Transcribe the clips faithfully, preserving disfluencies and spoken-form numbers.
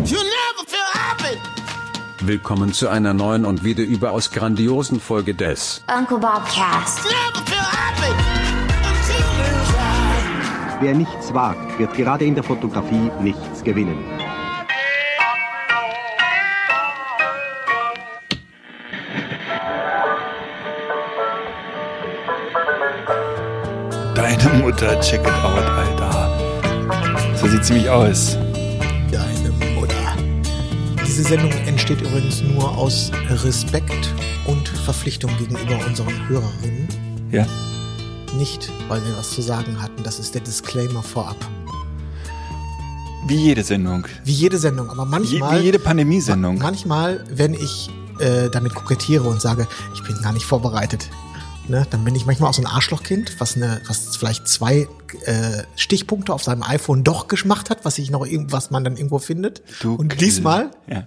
Willkommen zu einer neuen und wieder überaus grandiosen Folge des Uncle Bob Cast. Wer nichts wagt, wird gerade in der Fotografie nichts gewinnen. Deine Mutter, check it out, Alter. So sieht sie mich aus. Deine Mutter. Diese Sendung entsteht übrigens nur aus Respekt und Verpflichtung gegenüber unseren Hörerinnen. Ja. Nicht, weil wir was zu sagen hatten. Das ist der Disclaimer vorab. Wie jede Sendung. Wie jede Sendung. Aber manchmal... Je, wie jede Pandemiesendung. Ma- manchmal, wenn ich äh, damit kokettiere und sage, ich bin gar nicht vorbereitet, ne, dann bin ich manchmal auch so ein Arschlochkind, was, eine, was vielleicht zwei äh, Stichpunkte auf seinem iPhone doch gemacht hat, was ich noch was man dann irgendwo findet. Du und Kill. diesmal... Ja.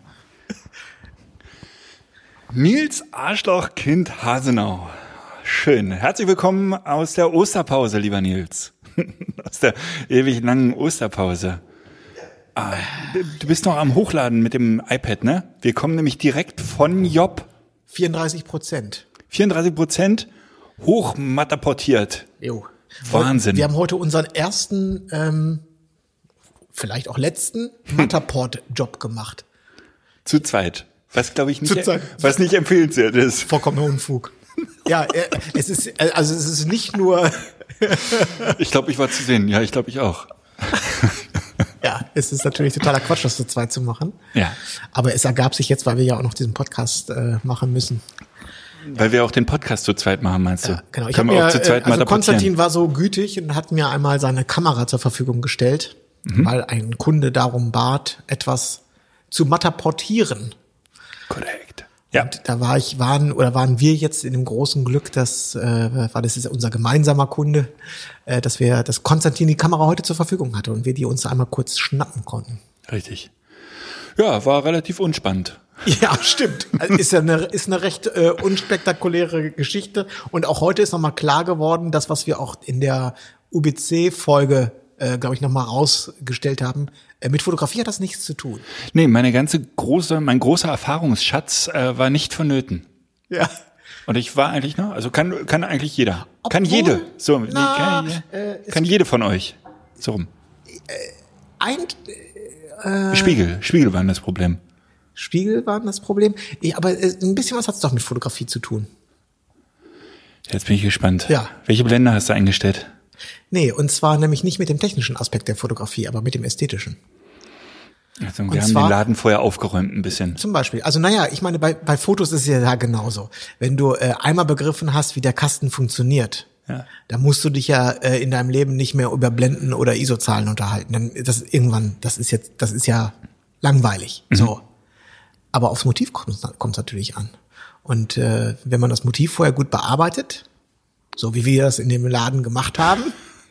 Nils Arschlochkind Hasenau. Schön. Herzlich willkommen aus der Osterpause, lieber Nils. Aus der ewig langen Osterpause. Ah, du bist noch am Hochladen mit dem iPad, ne? Wir kommen nämlich direkt von Job. vierunddreißig Prozent. vierunddreißig Prozent hochmatterportiert. Jo. Wahnsinn. Wir haben heute unseren ersten, ähm, vielleicht auch letzten Matterport-Job gemacht. Zu zweit. Was, glaube ich, nicht, Zu zweit. was nicht empfehlenswert ist. Vollkommener Unfug. Ja, äh, es ist, äh, also es ist nicht nur, Ich glaube, ich war zu sehen. Ja, ich glaube, ich auch. ja, es ist natürlich totaler Quatsch, das zu zweit zu machen. Ja. Aber es ergab sich jetzt, weil wir ja auch noch diesen Podcast äh, machen müssen. Weil wir auch den Podcast zu zweit machen, meinst du? Ja, genau. Ich Können habe wir mir, auch zu zweit äh, mal also rapportieren. Konstantin war so gütig und hat mir einmal seine Kamera zur Verfügung gestellt, Mhm. weil ein Kunde darum bat, etwas zu matterportieren. Korrekt. Ja. Und da war ich, waren oder waren wir jetzt in dem großen Glück, dass, äh, war das ist unser gemeinsamer Kunde, äh, dass wir, dass Konstantin die Kamera heute zur Verfügung hatte und wir die uns einmal kurz schnappen konnten. Richtig. Ja, war relativ unspannend. Ja, stimmt. Also ist ja eine, ist eine recht äh, unspektakuläre Geschichte. Und auch heute ist nochmal klar geworden, das, was wir auch in der U B C-Folge, äh, glaube ich, nochmal rausgestellt haben, äh, mit Fotografie hat das nichts zu tun. Nee, meine ganze große, mein großer Erfahrungsschatz äh, war nicht vonnöten. Ja. Und ich war eigentlich, ne, also kann kann eigentlich jeder. kann Obwohl, jede. So, nee, na, kann, äh, es kann jede von euch. So rum. Ein äh, Spiegel, Spiegel waren das Problem. Spiegel waren das Problem. Ja, aber äh, ein bisschen was hat's doch mit Fotografie zu tun. Jetzt bin ich gespannt. Ja. Welche Blende hast du eingestellt? Nee, und zwar nämlich nicht mit dem technischen Aspekt der Fotografie, aber mit dem ästhetischen. Also, Und wir haben zwar- den Laden vorher aufgeräumt ein bisschen. Zum Beispiel. Also naja, ich meine, bei, bei Fotos ist es ja da genauso. Wenn du äh, einmal begriffen hast, wie der Kasten funktioniert, Ja. dann musst du dich ja äh, in deinem Leben nicht mehr über Blenden oder I S O-Zahlen unterhalten. Dann das irgendwann, das ist jetzt, das ist ja langweilig. Mhm. So. Aber aufs Motiv kommt es natürlich an. Und äh, wenn man das Motiv vorher gut bearbeitet, so wie wir das in dem Laden gemacht haben,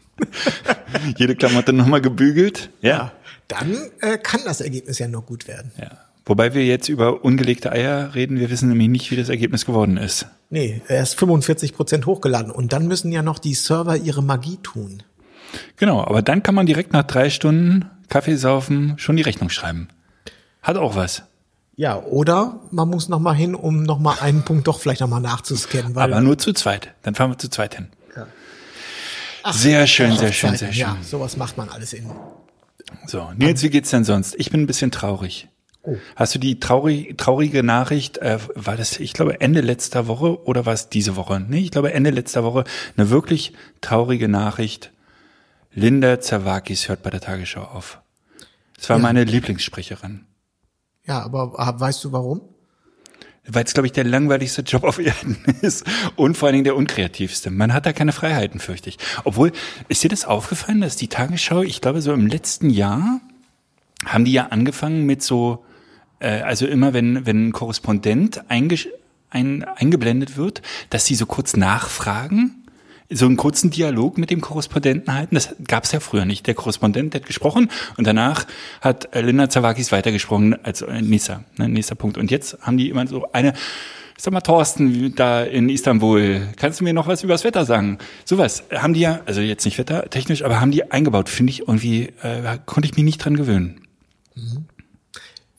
Jede Klamotte nochmal gebügelt. Ja. dann äh, kann das Ergebnis ja nur gut werden. Ja. Wobei wir jetzt über ungelegte Eier reden. Wir wissen nämlich nicht, wie das Ergebnis geworden ist. Nee, er ist fünfundvierzig Prozent hochgeladen. Und dann müssen ja noch die Server ihre Magie tun. Genau, aber dann kann man direkt nach drei Stunden Kaffee saufen schon die Rechnung schreiben. Hat auch was. Ja, oder man muss noch mal hin, um noch mal einen Punkt doch vielleicht noch mal nachzuscannen. Weil Aber nur zu zweit. Dann fahren wir zu zweit hin. Ach, Sehr schön, sehr schön, Hochzeiten, sehr schön. Ja, sowas macht man alles in. So, Nils, wie geht's denn sonst? Ich bin ein bisschen traurig. Oh. Hast du die traurig, traurige Nachricht, äh, war das, ich glaube, Ende letzter Woche oder war es diese Woche? Nee, ich glaube, Ende letzter Woche eine wirklich traurige Nachricht. Linda Zerwakis hört bei der Tagesschau auf. Das war Ja. meine Lieblingssprecherin. Ja, aber ah, weißt du warum? Weil es, glaube ich, der langweiligste Job auf Erden ist und vor allen Dingen der unkreativste. Man hat da keine Freiheiten, fürchte ich. Obwohl, ist dir das aufgefallen, dass die Tagesschau, ich glaube, so im letzten Jahr haben die ja angefangen mit so, äh, also immer wenn wenn ein Korrespondent einge, ein, eingeblendet wird, dass sie so kurz nachfragen, so einen kurzen Dialog mit dem Korrespondenten halten. Das gab es ja früher nicht. Der Korrespondent hat gesprochen und danach hat äh, Linda Zerwakis weitergesprochen als äh, nächster, ne, nächster Punkt. Und jetzt haben die immer so eine, sag mal, Thorsten, da in Istanbul, kannst du mir noch was über das Wetter sagen? Sowas haben die ja, also jetzt nicht wettertechnisch, aber haben die eingebaut. Finde ich irgendwie, äh, konnte ich mich nicht dran gewöhnen.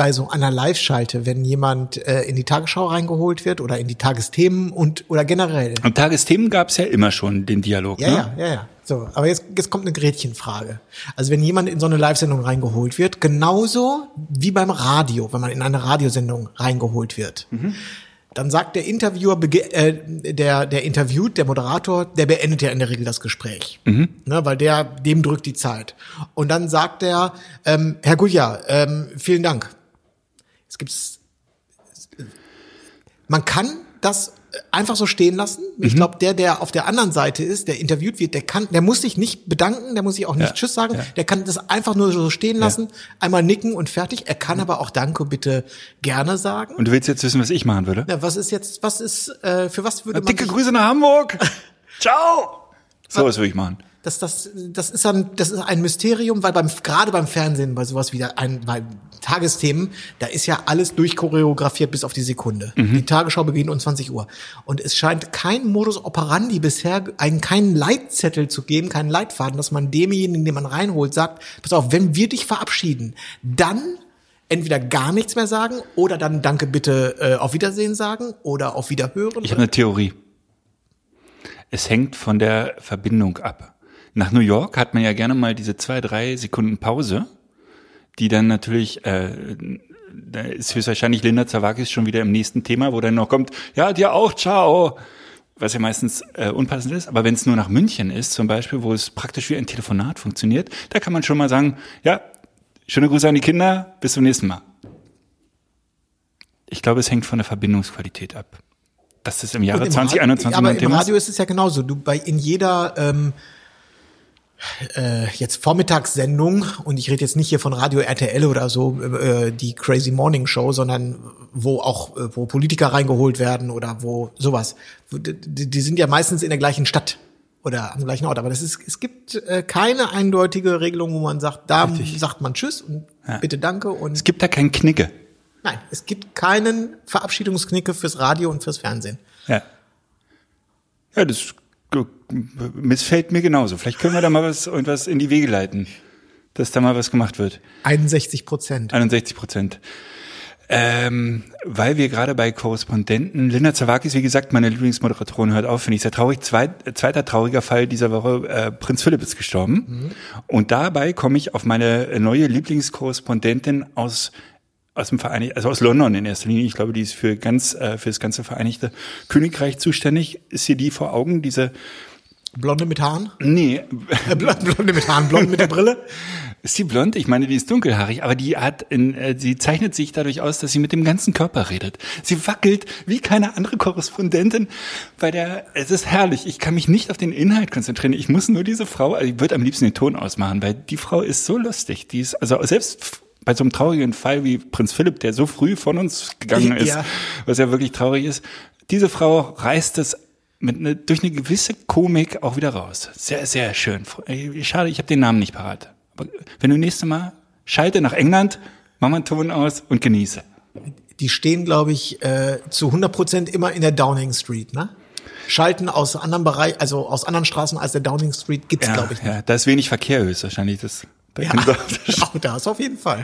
bei so einer Live-Schalte, wenn jemand äh, in die Tagesschau reingeholt wird oder in die Tagesthemen und oder generell? Und Tagesthemen gab es ja immer schon, den Dialog, Ja, ne? ja, ja, ja. So, aber jetzt, jetzt kommt eine Gretchenfrage. Also wenn jemand in so eine Live-Sendung reingeholt wird, genauso wie beim Radio, wenn man in eine Radiosendung reingeholt wird, mhm. dann sagt der Interviewer, äh, der der interviewt, der Moderator, der beendet ja in der Regel das Gespräch, mhm. ne, weil der dem drückt die Zeit. Und dann sagt er, ähm, Herr Gugja, ähm, vielen Dank. Es gibt's, man kann das einfach so stehen lassen. Ich glaube, der, der auf der anderen Seite ist, der interviewt wird, der kann, der muss sich nicht bedanken, der muss sich auch nicht ja, Tschüss sagen, ja. der kann das einfach nur so stehen lassen, ja. einmal nicken und fertig. Er kann aber auch Danke bitte gerne sagen. Und du willst jetzt wissen, was ich machen würde? Ja, was ist jetzt, was ist, äh, für was würde Na, man dicke sich, Grüße nach Hamburg. Ciao. So was würde ich machen. Das, das, das ist ein, das ist ein Mysterium, weil beim, gerade beim Fernsehen, bei sowas wie ein, bei Tagesthemen, da ist ja alles durchchoreografiert bis auf die Sekunde. Mhm. Die Tagesschau beginnt um zwanzig Uhr. Und es scheint kein Modus operandi bisher, einen, keinen Leitzettel zu geben, keinen Leitfaden, dass man demjenigen, den man reinholt, sagt, pass auf, wenn wir dich verabschieden, dann entweder gar nichts mehr sagen oder dann danke bitte äh, auf Wiedersehen sagen oder auf Wiederhören. Ich habe eine Theorie. Es hängt von der Verbindung ab. Nach New York hat man ja gerne mal diese zwei, drei Sekunden Pause, die dann natürlich, äh, da ist höchstwahrscheinlich Linda Zerwakis schon wieder im nächsten Thema, wo dann noch kommt, ja, dir auch, ciao, was ja meistens äh, unpassend ist. Aber wenn es nur nach München ist zum Beispiel, wo es praktisch wie ein Telefonat funktioniert, da kann man schon mal sagen, ja, schöne Grüße an die Kinder, bis zum nächsten Mal. Ich glaube, es hängt von der Verbindungsqualität ab. Dass das im Jahre im zwanzig einundzwanzig aber ein im Thema Radio ist es ja genauso. Du bei in jeder ähm, äh, jetzt Vormittagssendung, und ich rede jetzt nicht hier von Radio R T L oder so, äh, die Crazy Morning Show, sondern wo auch äh, wo Politiker reingeholt werden oder wo sowas. Die, die sind ja meistens in der gleichen Stadt oder am gleichen Ort. Aber das ist, es gibt äh, keine eindeutige Regelung, wo man sagt, da Richtig. sagt man Tschüss und ja. bitte Danke. Und es gibt da keinen Knicke. Nein, es gibt keinen Verabschiedungsknicke fürs Radio und fürs Fernsehen. Ja. Ja, das missfällt mir genauso. Vielleicht können wir da mal was, irgendwas in die Wege leiten, dass da mal was gemacht wird. einundsechzig Prozent. einundsechzig Prozent. Ähm, weil wir gerade bei Korrespondenten, Linda Zerwakis, wie gesagt, meine Lieblingsmoderatorin, hört auf, finde ich sehr traurig. Zweit, zweiter trauriger Fall dieser Woche, äh, Prinz Philipp ist gestorben. Mhm. Und dabei komme ich auf meine neue Lieblingskorrespondentin aus aus dem Vereinigten, also aus London in erster Linie. Ich glaube, die ist für ganz, äh, für das ganze Vereinigte Königreich zuständig. Ist hier die vor Augen, diese Blonde mit Haaren? Nee. Äh, Blonde mit Haaren, blond mit der Brille? Ist die blond? Ich meine, die ist dunkelhaarig, aber die hat, in, äh, sie zeichnet sich dadurch aus, dass sie mit dem ganzen Körper redet. Sie wackelt wie keine andere Korrespondentin bei der, es ist herrlich. Ich kann mich nicht auf den Inhalt konzentrieren. Ich muss nur diese Frau, also ich würde am liebsten den Ton ausmachen, weil die Frau ist so lustig. Die ist, also selbst bei so einem traurigen Fall wie Prinz Philipp, der so früh von uns gegangen ist, ja. was ja wirklich traurig ist, diese Frau reißt es mit ne, durch eine gewisse Komik auch wieder raus. Sehr, sehr schön. Schade, ich habe den Namen nicht parat. Aber wenn du nächstes Mal schalte nach England, mach mal einen Ton aus und genieße. Die stehen, glaube ich, äh, zu hundert Prozent immer in der Downing Street, ne? Schalten aus anderen Bereich, also aus anderen Straßen als der Downing Street gibt's, ja, glaube ich, nicht. Ja, da ist wenig Verkehr höchstwahrscheinlich. Das, da ja, auch da ist auf jeden Fall.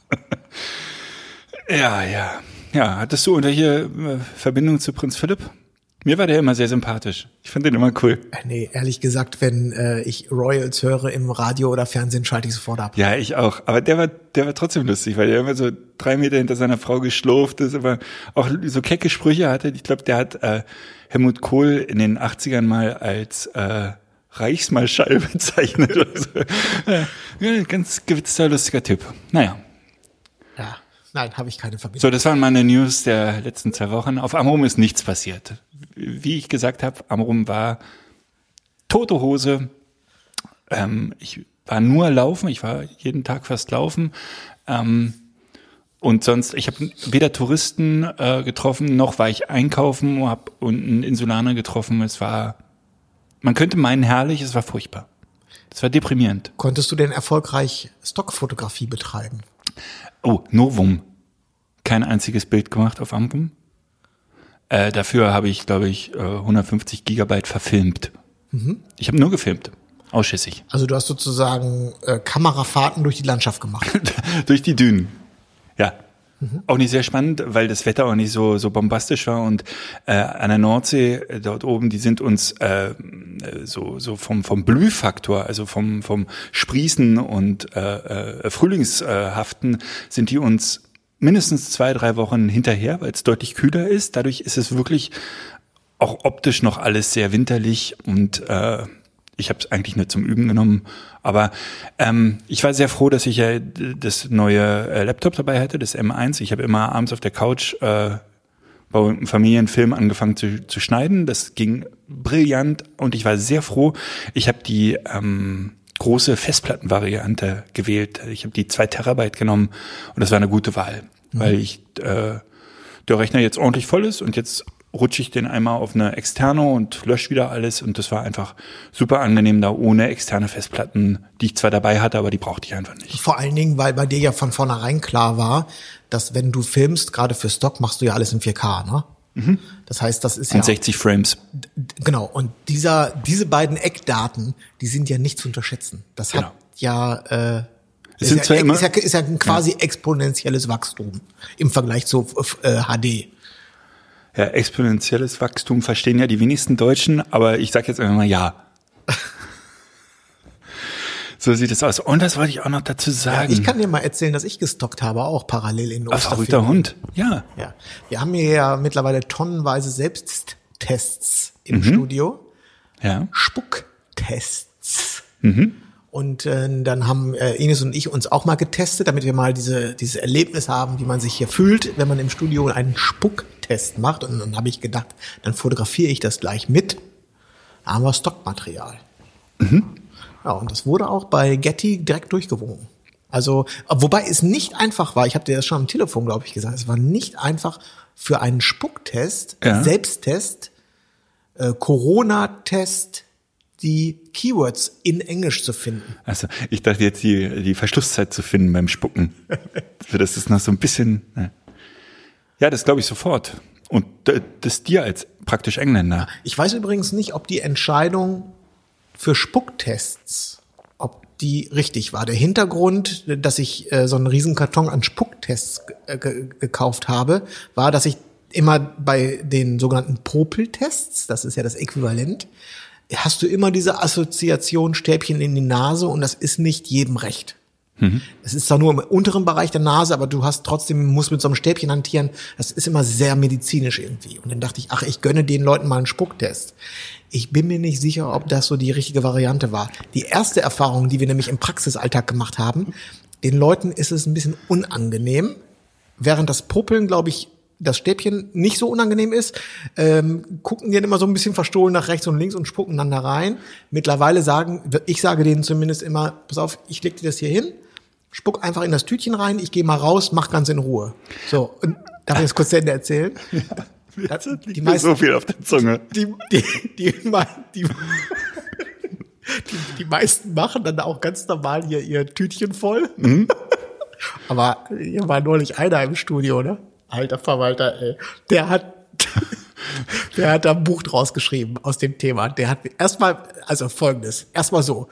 Ja, ja. Ja, hattest du irgendwelche Verbindung zu Prinz Philipp? Mir war der immer sehr sympathisch. Ich fand den immer cool. Nee, ehrlich gesagt, wenn äh, ich Royals höre im Radio oder Fernsehen, schalte ich sofort ab. Ja, ich auch. Aber der war, der war trotzdem lustig, weil der immer so drei Meter hinter seiner Frau geschlurft ist, aber auch so kecke Sprüche hatte. Ich glaube, der hat äh, Helmut Kohl in den achtzigern mal als äh, Reichsmarschall bezeichnet. Oder so. Ja, ganz gewitzter, lustiger Typ. Naja. Ja, nein, habe ich keine Verbindung. So, das waren meine News der letzten zwei Wochen. Auf Amrum ist nichts passiert. Wie ich gesagt habe, Amrum war tote Hose. Ähm, ich war nur laufen. Ich war jeden Tag fast laufen. Ähm, und sonst, ich habe weder Touristen äh, getroffen, noch war ich einkaufen, habe einen Insulaner getroffen. Es war, man könnte meinen, herrlich, es war furchtbar. Es war deprimierend. Konntest du denn erfolgreich Stockfotografie betreiben? Oh, Novum. Kein einziges Bild gemacht auf Amrum. Äh, dafür habe ich, glaube ich, hundertfünfzig Gigabyte verfilmt. Mhm. Ich habe nur gefilmt. Ausschüssig. Also du hast sozusagen äh, Kamerafahrten durch die Landschaft gemacht. Durch die Dünen. Ja. Mhm. Auch nicht sehr spannend, weil das Wetter auch nicht so so bombastisch war und äh, an der Nordsee äh, dort oben, die sind uns äh, so so vom vom Blühfaktor, also vom vom Sprießen und äh, äh, Frühlingshaften sind die uns mindestens zwei, drei Wochen hinterher, weil es deutlich kühler ist. Dadurch ist es wirklich auch optisch noch alles sehr winterlich und äh, ich habe es eigentlich nur zum Üben genommen. Aber ähm, ich war sehr froh, dass ich ja das neue äh, Laptop dabei hatte, das M eins. Ich habe immer abends auf der Couch äh, bei einem Familienfilm angefangen zu, zu schneiden. Das ging brillant und ich war sehr froh. Ich habe die ähm, große Festplattenvariante gewählt. Ich habe die zwei Terabyte genommen und das war eine gute Wahl, mhm. weil ich äh, der Rechner jetzt ordentlich voll ist und jetzt rutsche ich den einmal auf eine externe und lösche wieder alles und das war einfach super angenehm da ohne externe Festplatten, die ich zwar dabei hatte, aber die brauchte ich einfach nicht. Vor allen Dingen, weil bei dir ja von vornherein klar war, dass wenn du filmst, gerade für Stock, machst du ja alles in vier K, ne? Mhm. Das heißt, das ist ja und sechzig Frames. Genau. Und dieser, diese beiden Eckdaten, die sind ja nicht zu unterschätzen. Das genau. hat ja, äh, es ist, sind ja, zwar immer, ist ja, ist ja ein quasi ja. exponentielles Wachstum im Vergleich zu äh, H D. Ja, exponentielles Wachstum verstehen ja die wenigsten Deutschen, aber ich sag jetzt einfach mal ja. So sieht es aus. Und das wollte ich auch noch dazu sagen. Ja, ich kann dir mal erzählen, dass ich gestockt habe, auch parallel in Osterferien. Verrückter Hund, ja. ja. Wir haben hier ja mittlerweile tonnenweise Selbsttests im mhm. Studio. Ja. Spucktests. Mhm. Und äh, dann haben äh, Ines und ich uns auch mal getestet, damit wir mal diese dieses Erlebnis haben, wie man sich hier fühlt, wenn man im Studio einen Spucktest macht. Und dann habe ich gedacht, dann fotografiere ich das gleich mit. Da haben wir Stockmaterial. Mhm. Ja, und das wurde auch bei Getty direkt durchgewunken. Also, wobei es nicht einfach war, ich habe dir das schon am Telefon, glaube ich, gesagt, es war nicht einfach für einen Spucktest, ja. Selbsttest, äh, Corona-Test, die Keywords in Englisch zu finden. Also ich dachte jetzt die die Verschlusszeit zu finden beim Spucken. Das ist noch so ein bisschen. Ne. Ja, das glaube ich sofort. Und das dir als praktisch Engländer. Ich weiß übrigens nicht, ob die Entscheidung für Spucktests, ob die richtig war. Der Hintergrund, dass ich äh, so einen riesen Karton an Spucktests äh, ge- gekauft habe, war, dass ich immer bei den sogenannten Popel-Tests, das ist ja das Äquivalent, hast du immer diese Assoziation Stäbchen in die Nase und das ist nicht jedem recht. Mhm. Es ist zwar nur im unteren Bereich der Nase, aber du hast trotzdem, musst mit so einem Stäbchen hantieren. Das ist immer sehr medizinisch irgendwie. Und dann dachte ich, ach, ich gönne den Leuten mal einen Spucktest. Ich bin mir nicht sicher, ob das so die richtige Variante war. Die erste Erfahrung, die wir nämlich im Praxisalltag gemacht haben, den Leuten ist es ein bisschen unangenehm, während das Popeln, glaube ich, das Stäbchen nicht so unangenehm ist, ähm, gucken die dann immer so ein bisschen verstohlen nach rechts und links und spucken dann da rein. Mittlerweile sagen, ich sage denen zumindest immer, pass auf, ich leg dir das hier hin, spuck einfach in das Tütchen rein, ich gehe mal raus, mach ganz in Ruhe. So, und darf ich das kurz zu Ende erzählen? Ja, das liegt die meisten, so viel auf der Zunge. Die, die, die, die, die, die, die meisten machen dann auch ganz normal hier ihr Tütchen voll. Mhm. Aber hier war neulich einer im Studio, ne? Alter Verwalter, ey. Der hat, der hat da ein Buch draus geschrieben aus dem Thema. Der hat erstmal, also Folgendes, erstmal so.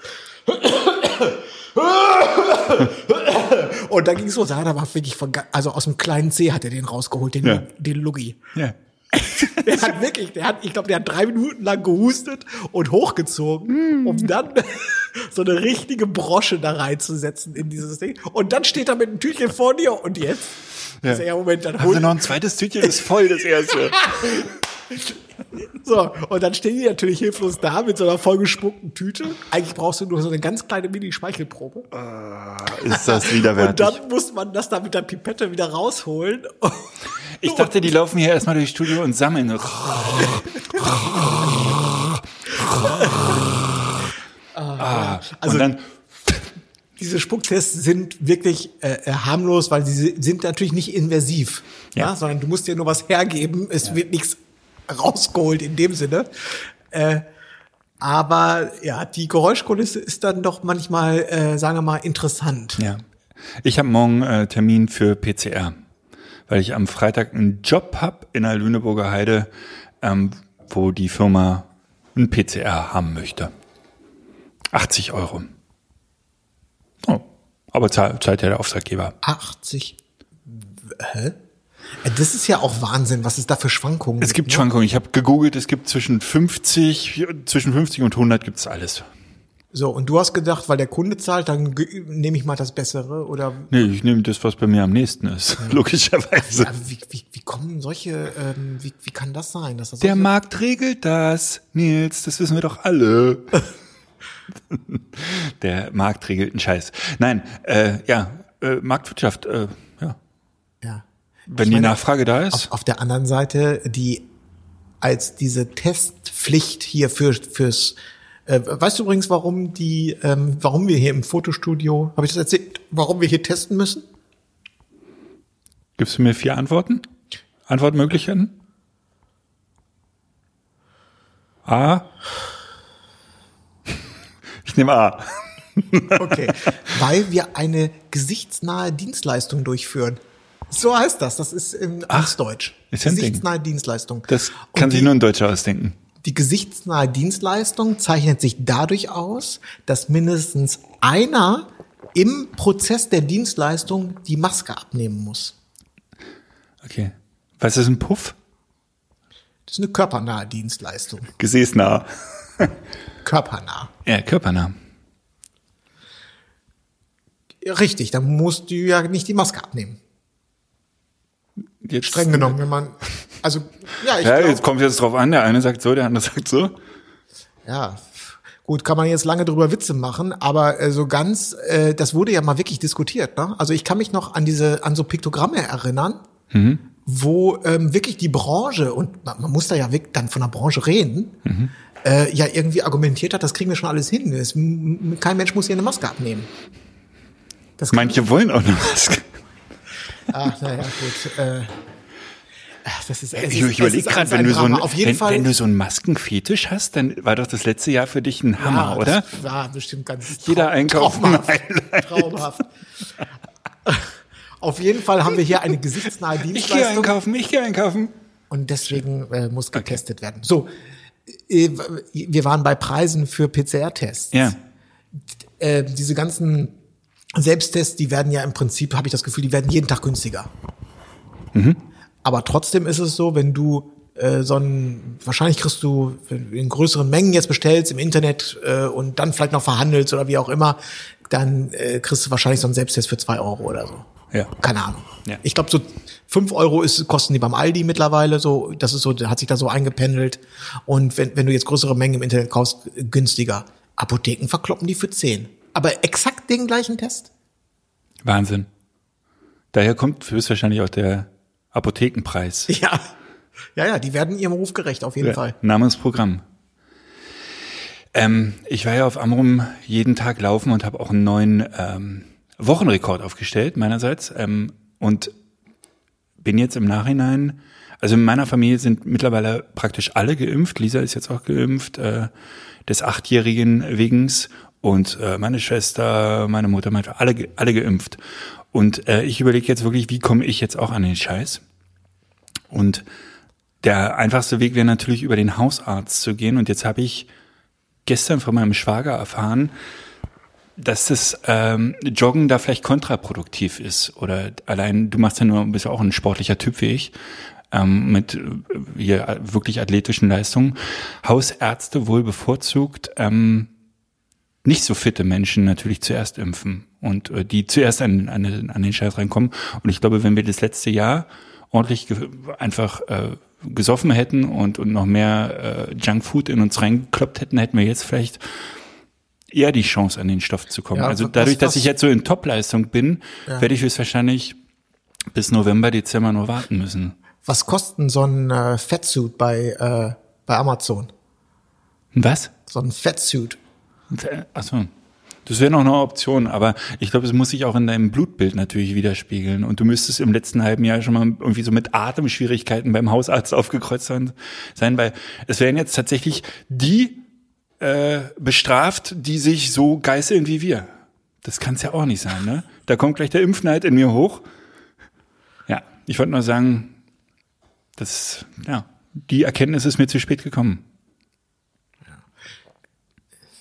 Und dann ging es so, da hat er aber wirklich von, also aus dem kleinen C hat er den rausgeholt, den, ja. den Luggi. Ja. Der hat wirklich, der hat, ich glaube, der hat drei Minuten lang gehustet und hochgezogen, mm. um dann so eine richtige Brosche da reinzusetzen in dieses Ding. Und dann steht er mit einem Tütchen vor dir und jetzt? Ja. Ja, Moment, dann also noch ein zweites Tütchen ist voll, das erste. So, und dann stehen die natürlich hilflos da mit so einer vollgespuckten Tüte. Eigentlich brauchst du nur so eine ganz kleine Mini-Speichelprobe. Uh, ist das widerwärtig. Und dann muss man das da mit der Pipette wieder rausholen. Ich dachte, die laufen hier erstmal durchs Studio und sammeln. ah, also, und dann diese Spucktests sind wirklich äh, harmlos, weil sie sind natürlich nicht invasiv, ja. Ja, sondern du musst dir nur was hergeben. Es ja. wird nichts rausgeholt in dem Sinne. Äh, aber ja, die Geräuschkulisse ist dann doch manchmal, äh, sagen wir mal, interessant. Ja. Ich habe morgen äh, Termin für P C R, weil ich am Freitag einen Job habe in der Lüneburger Heide, ähm, wo die Firma einen P C R haben möchte. achtzig Euro. Oh, aber zahlt ja der Auftraggeber. achtzig hä? Das ist ja auch Wahnsinn, was es da für Schwankungen Es gibt ne? Schwankungen. Ich habe gegoogelt, es gibt zwischen fünfzig, zwischen fünfzig und hundert gibt's alles. So, und du hast gedacht, weil der Kunde zahlt, dann ge- nehme ich mal das Bessere, oder? Nee, ich nehme das, was bei mir am nächsten ist, ja. Logischerweise. Ja, wie, wie, wie kommen solche, ähm, wie, wie kann das sein? Dass das Der solche Markt regelt das, Nils, das wissen wir doch alle. Der Markt regelt einen Scheiß. Nein, äh, ja, äh, Marktwirtschaft, äh, ja. ja. Wenn Ich die meine, Nachfrage da ist. Auf, auf der anderen Seite, die als diese Testpflicht hier für fürs äh, weißt du übrigens, warum die, ähm, warum wir hier im Fotostudio, habe ich das erzählt, warum wir hier testen müssen? Gibst du mir vier Antworten? Antwortmöglichkeiten? A. Ich nehme A. Okay, weil wir eine gesichtsnahe Dienstleistung durchführen. So heißt das. Das ist in Amtsdeutsch. ist ja ein Ding. Gesichtsnahe Dienstleistung. Das kann Und sich die, nur ein Deutscher ausdenken. Die gesichtsnahe Dienstleistung zeichnet sich dadurch aus, dass mindestens einer im Prozess der Dienstleistung die Maske abnehmen muss. Okay. Was ist ein Puff? Das ist eine körpernahe Dienstleistung. Gesäßnah. Körpernah. Ja, körpernah. Richtig, dann musst du ja nicht die Maske abnehmen. Jetzt, Streng genommen, wenn man, also, ja, ich Ja, glaub, jetzt kommt jetzt drauf an, der eine sagt so, der andere sagt so. ja, gut, kann man jetzt lange drüber Witze machen, aber äh, so ganz, äh, das wurde ja mal wirklich diskutiert, ne? Also ich kann mich noch an diese, an so Piktogramme erinnern, mhm. wo ähm, wirklich die Branche, und man, man muss da ja wirklich dann von der Branche reden, mhm. äh, ja irgendwie argumentiert hat, das kriegen wir schon alles hin. Es, m- kein Mensch muss hier eine Maske abnehmen. Das Manche wollen auch eine Maske. Ach, naja, gut. Äh, das ist, es Ich, ist, ich überlege es ist gerade, wenn du so ein, Auf jeden wenn, Fall, wenn du so einen Maskenfetisch hast, dann war doch das letzte Jahr für dich ein Hammer, ja, oder? Das war bestimmt ganz Jeder trau- Einkauf traumhaft. ein Highlight. traumhaft. Auf jeden Fall haben wir hier eine gesichtsnahe Ich gehe Dienstleistung. einkaufen, ich gehe einkaufen. Und deswegen äh, muss getestet okay. werden. So, äh, wir waren bei Preisen für P C R-Tests. Ja. Äh, diese ganzen Selbsttests, die werden ja im Prinzip, habe ich das Gefühl, die werden jeden Tag günstiger. Mhm. Aber trotzdem ist es so, wenn du äh, so ein, wahrscheinlich kriegst du in größeren Mengen jetzt bestellst im Internet äh, und dann vielleicht noch verhandelst oder wie auch immer, dann äh, kriegst du wahrscheinlich so einen Selbsttest für zwei Euro oder so. Ja. Keine Ahnung. Ja. Ich glaube, so fünf Euro ist, kosten die beim Aldi mittlerweile so. Das ist so, hat sich da so eingependelt. Und wenn, wenn du jetzt größere Mengen im Internet kaufst, günstiger. Apotheken verkloppen die für zehn. Aber exakt den gleichen Test? Wahnsinn. Daher kommt höchstwahrscheinlich auch der Apothekenpreis. Ja. Ja, ja, die werden ihrem Ruf gerecht, auf jeden Ja, Fall. Namensprogramm. Ähm, ich war ja auf Amrum jeden Tag laufen und habe auch einen neuen ähm, Wochenrekord aufgestellt, meinerseits. Ähm, und bin jetzt im Nachhinein, also in meiner Familie sind mittlerweile praktisch alle geimpft. Lisa ist jetzt auch geimpft, äh, des Achtjährigen wegens. Und äh, meine Schwester, meine Mutter, meine alle, alle geimpft. Und äh, ich überlege jetzt wirklich, wie komme ich jetzt auch an den Scheiß? Und der einfachste Weg wäre natürlich, über den Hausarzt zu gehen. Und jetzt habe ich gestern von meinem Schwager erfahren, dass das ähm, Joggen da vielleicht kontraproduktiv ist. Oder allein, du machst ja nur, bist ja auch ein sportlicher Typ wie ich, ähm, mit äh, hier wirklich athletischen Leistungen. Hausärzte wohl bevorzugt ähm, nicht so fitte Menschen natürlich zuerst impfen und äh, die zuerst an, an, an den Scheiß reinkommen. Und ich glaube, wenn wir das letzte Jahr ordentlich ge- einfach äh, gesoffen hätten und, und noch mehr äh, Junkfood in uns reingekloppt hätten, hätten wir jetzt vielleicht eher die Chance, an den Stoff zu kommen. Ja, also was- dadurch, was- dass ich jetzt so in Topleistung bin, Ja. werde ich höchstwahrscheinlich bis November, Dezember nur warten müssen. Was kostet denn so ein äh, Fettsuit bei, äh, bei Amazon? Was? So ein Fettsuit. Achso. Das wäre noch eine Option, aber ich glaube, es muss sich auch in deinem Blutbild natürlich widerspiegeln. Und du müsstest im letzten halben Jahr schon mal irgendwie so mit Atemschwierigkeiten beim Hausarzt aufgekreuzt sein, weil es werden jetzt tatsächlich die äh, bestraft, die sich so geißeln wie wir. Das kann es ja auch nicht sein, ne? Da kommt gleich der Impfneid in mir hoch. Ja, ich wollte nur sagen, das, ja, die Erkenntnis ist mir zu spät gekommen.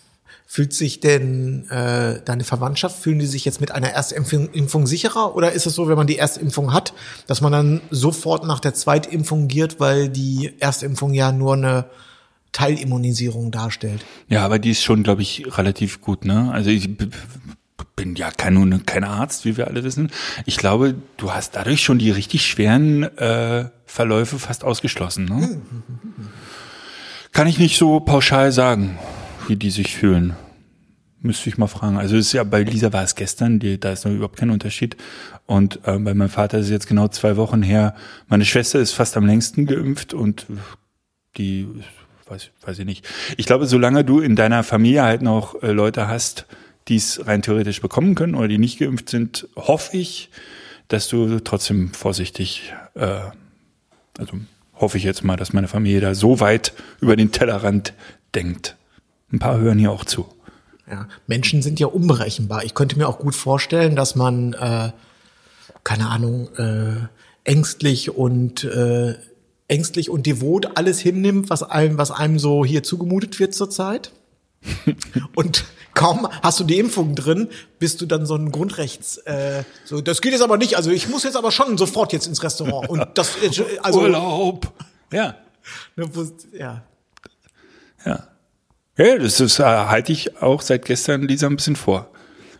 Fühlt sich denn äh, deine Verwandtschaft, fühlen die sich jetzt mit einer Erstimpfung Impfung sicherer? Oder ist es so, wenn man die Erstimpfung hat, dass man dann sofort nach der Zweitimpfung giert, weil die Erstimpfung ja nur eine Teilimmunisierung darstellt? Ja, aber die ist schon, glaube ich, relativ gut, ne? Also ich b- bin ja kein, kein Arzt, wie wir alle wissen. Ich glaube, du hast dadurch schon die richtig schweren äh, Verläufe fast ausgeschlossen, ne? Mhm. Kann ich nicht so pauschal sagen, wie die sich fühlen. Müsste ich mal fragen. Also es ist ja, bei Lisa war es gestern, die, da ist noch überhaupt kein Unterschied. Und äh, bei meinem Vater ist es jetzt genau zwei Wochen her. Meine Schwester ist fast am längsten geimpft und die, weiß, weiß ich nicht. Ich glaube, solange du in deiner Familie halt noch äh, Leute hast, die es rein theoretisch bekommen können oder die nicht geimpft sind, hoffe ich, dass du trotzdem vorsichtig, äh, also hoffe ich jetzt mal, dass meine Familie da so weit über den Tellerrand denkt. Ein paar hören hier auch zu. Ja, Menschen sind ja unberechenbar. Ich könnte mir auch gut vorstellen, dass man, äh, keine Ahnung, äh, ängstlich und äh, ängstlich und devot alles hinnimmt, was einem, was einem so hier zugemutet wird zurzeit. Und kaum hast du die Impfung drin, bist du dann so ein Grundrechts, äh, so das geht jetzt aber nicht. Also ich muss jetzt aber schon sofort jetzt ins Restaurant und das, also Urlaub. Ja. Ja. Ja. Ja, das ist, äh, halte ich auch seit gestern Lisa ein bisschen vor.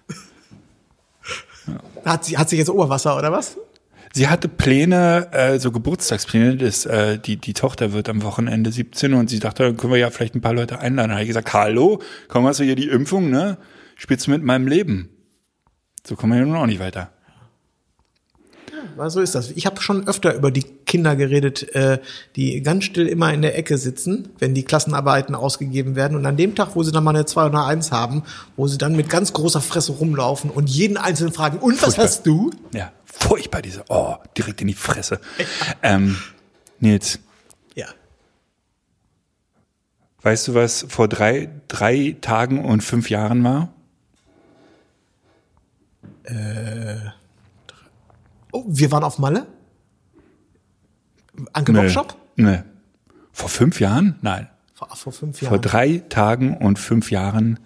Ja. Hat sie, hat sie jetzt Oberwasser oder was? Sie hatte Pläne, äh, so Geburtstagspläne, das, äh, die, die Tochter wird am Wochenende siebzehn und sie dachte, dann können wir ja vielleicht ein paar Leute einladen. Da habe ich gesagt, hallo, komm, hast du hier die Impfung, ne? Spielst du mit meinem Leben? So kommen wir ja nun auch nicht weiter. Ja, so ist das. Ich habe schon öfter über die Kinder geredet, äh, die ganz still immer in der Ecke sitzen, wenn die Klassenarbeiten ausgegeben werden. Und an dem Tag, wo sie dann mal eine zwei oder eins haben, wo sie dann mit ganz großer Fresse rumlaufen und jeden Einzelnen fragen, und was Furchtbar. hast du? Ja, furchtbar, diese, oh, direkt in die Fresse. ähm, Nils. Ja. Weißt du, was vor drei, drei Tagen und fünf Jahren war? Äh... Oh, wir waren auf Malle? Anke Bob Shop? Nee. Vor fünf Jahren? Nein. Vor, vor fünf Jahren. Vor drei Tagen und fünf Jahren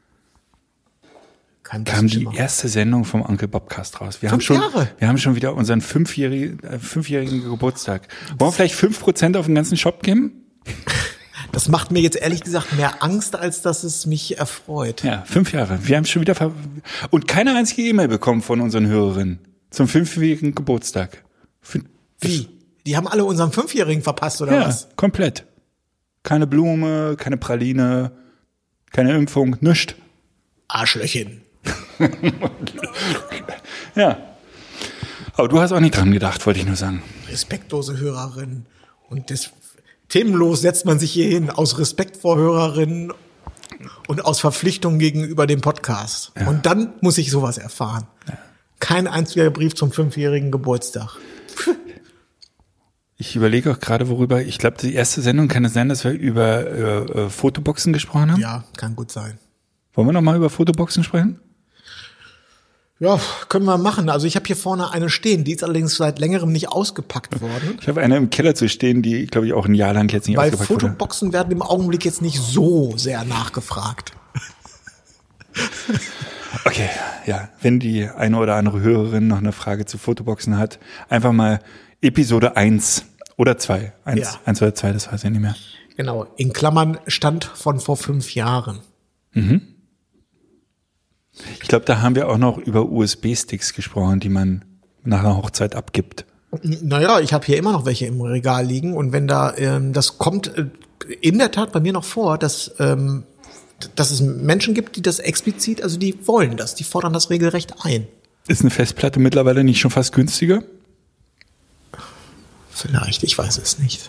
Kein kam die Schimmer. erste Sendung vom Uncle Bobcast raus. Wir Fünf haben schon, Jahre? wir haben schon wieder unseren fünfjährigen, äh, fünfjährigen Geburtstag. Wollen wir vielleicht fünf Prozent auf den ganzen Shop geben? Das macht mir jetzt ehrlich gesagt mehr Angst, als dass es mich erfreut. Ja, fünf Jahre. Wir haben schon wieder ver- und keine einzige E-Mail bekommen von unseren Hörerinnen zum fünfjährigen Geburtstag. Für- Wie? Die haben alle unseren Fünfjährigen verpasst, oder Ja, was? komplett. Keine Blume, keine Praline, keine Impfung, nichts. Arschlöchen. Ja. Aber du hast auch nicht dran gedacht, wollte ich nur sagen. Respektlose Hörerinnen. Und das, themenlos setzt man sich hier hin, aus Respekt vor Hörerinnen und aus Verpflichtung gegenüber dem Podcast. Ja. Und dann muss ich sowas erfahren. Ja. Kein einziger Brief zum fünfjährigen Geburtstag. Ich überlege auch gerade, worüber, ich glaube, die erste Sendung kann es sein, dass wir über äh, äh, Fotoboxen gesprochen haben? Ja, kann gut sein. Wollen wir nochmal über Fotoboxen sprechen? Ja, können wir machen. Also ich habe hier vorne eine stehen, die ist allerdings seit längerem nicht ausgepackt worden. Ich habe eine im Keller zu stehen, die, glaube ich, auch ein Jahr lang jetzt nicht Weil ausgepackt wurde. Fotoboxen werden im Augenblick jetzt nicht so sehr nachgefragt. Okay, ja, wenn die eine oder andere Hörerin noch eine Frage zu Fotoboxen hat, einfach mal Episode eins oder zwei. Eins, Ja. eins oder zwei, das weiß ich nicht mehr. Genau, in Klammern Stand von vor fünf Jahren. Ich glaube, da haben wir auch noch über U S B-Sticks gesprochen, die man nach einer Hochzeit abgibt. Naja, ich habe hier immer noch welche im Regal liegen und wenn da, ähm, das kommt äh, in der Tat bei mir noch vor, dass, ähm, dass es Menschen gibt, die das explizit, also die wollen das, die fordern das regelrecht ein. Ist eine Festplatte mittlerweile nicht schon fast günstiger? Vielleicht, ich weiß es nicht.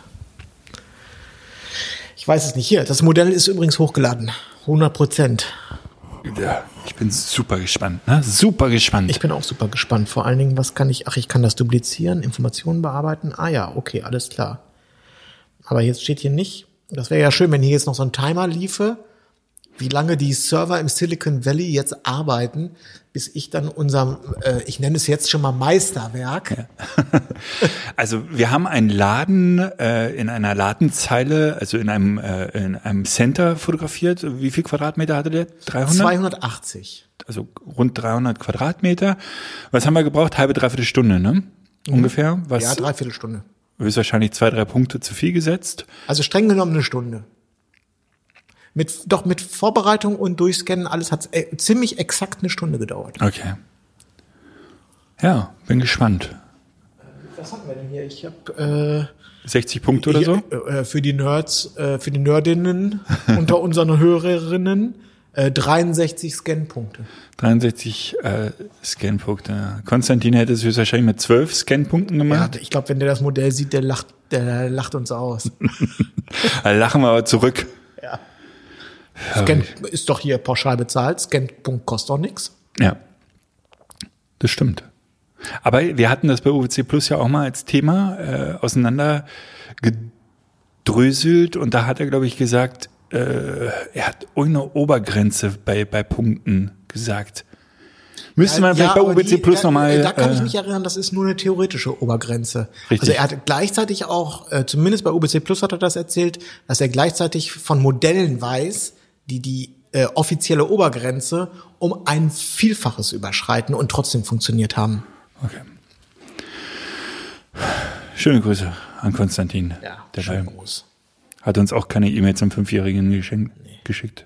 Ich weiß es nicht. Hier, das Modell ist übrigens hochgeladen. hundert Prozent. Ja, ich bin super gespannt, ne? Super gespannt. Ich bin auch super gespannt. Vor allen Dingen, was kann ich, ach, ich kann das duplizieren, Informationen bearbeiten. Ah ja, okay, alles klar. Aber jetzt steht hier nicht, das wäre ja schön, wenn hier jetzt noch so ein Timer liefe. wie lange die Server im Silicon Valley jetzt arbeiten, bis ich dann unserem, äh, ich nenne es jetzt schon mal Meisterwerk. Ja. Also wir haben einen Laden äh, in einer Ladenzeile, also in einem äh, in einem Center fotografiert. Wie viel Quadratmeter hatte der? dreihundert? zweihundertachtzig. Also rund dreihundert Quadratmeter. Was haben wir gebraucht? Halbe, dreiviertel Stunde, ne? Ungefähr. Was Ja, dreiviertel Stunde. höchstwahrscheinlich zwei, drei Punkte zu viel gesetzt. Also streng genommen eine Stunde. Mit, doch mit Vorbereitung und Durchscannen, alles hat äh, ziemlich exakt eine Stunde gedauert. Okay. Ja, bin gespannt. Was hatten wir denn hier? Ich habe äh, sechzig Punkte oder so? Äh, für die Nerds, äh, für die Nerdinnen unter unseren Hörerinnen äh, dreiundsechzig Scanpunkte. dreiundsechzig äh, Scanpunkte. Konstantin hätte es höchstwahrscheinlich mit zwölf Scanpunkten Ja, gemacht. ich glaube, wenn der das Modell sieht, der lacht, der lacht uns aus. Da lachen wir aber zurück. Ja. Scan ist doch hier pauschal bezahlt. Scanpunkt kostet doch nichts. Ja, das stimmt. Aber wir hatten das bei U W C Plus ja auch mal als Thema äh, auseinander gedröselt und da hat er, glaube ich, gesagt, äh, er hat irgendeine Obergrenze bei, bei Punkten gesagt. Müsste man vielleicht bei aber U W C die- Plus da, nochmal... Da kann ich äh, mich erinnern, das ist nur eine theoretische Obergrenze. Richtig. Also er hat gleichzeitig auch, äh, zumindest bei U W C Plus hat er das erzählt, dass er gleichzeitig von Modellen weiß, die die äh, offizielle Obergrenze um ein Vielfaches überschreiten und trotzdem funktioniert haben. Okay. Schöne Grüße an Konstantin. Der schön bei- groß. Hat uns auch keine E-Mail zum Fünfjährigen geschenkt, geschickt.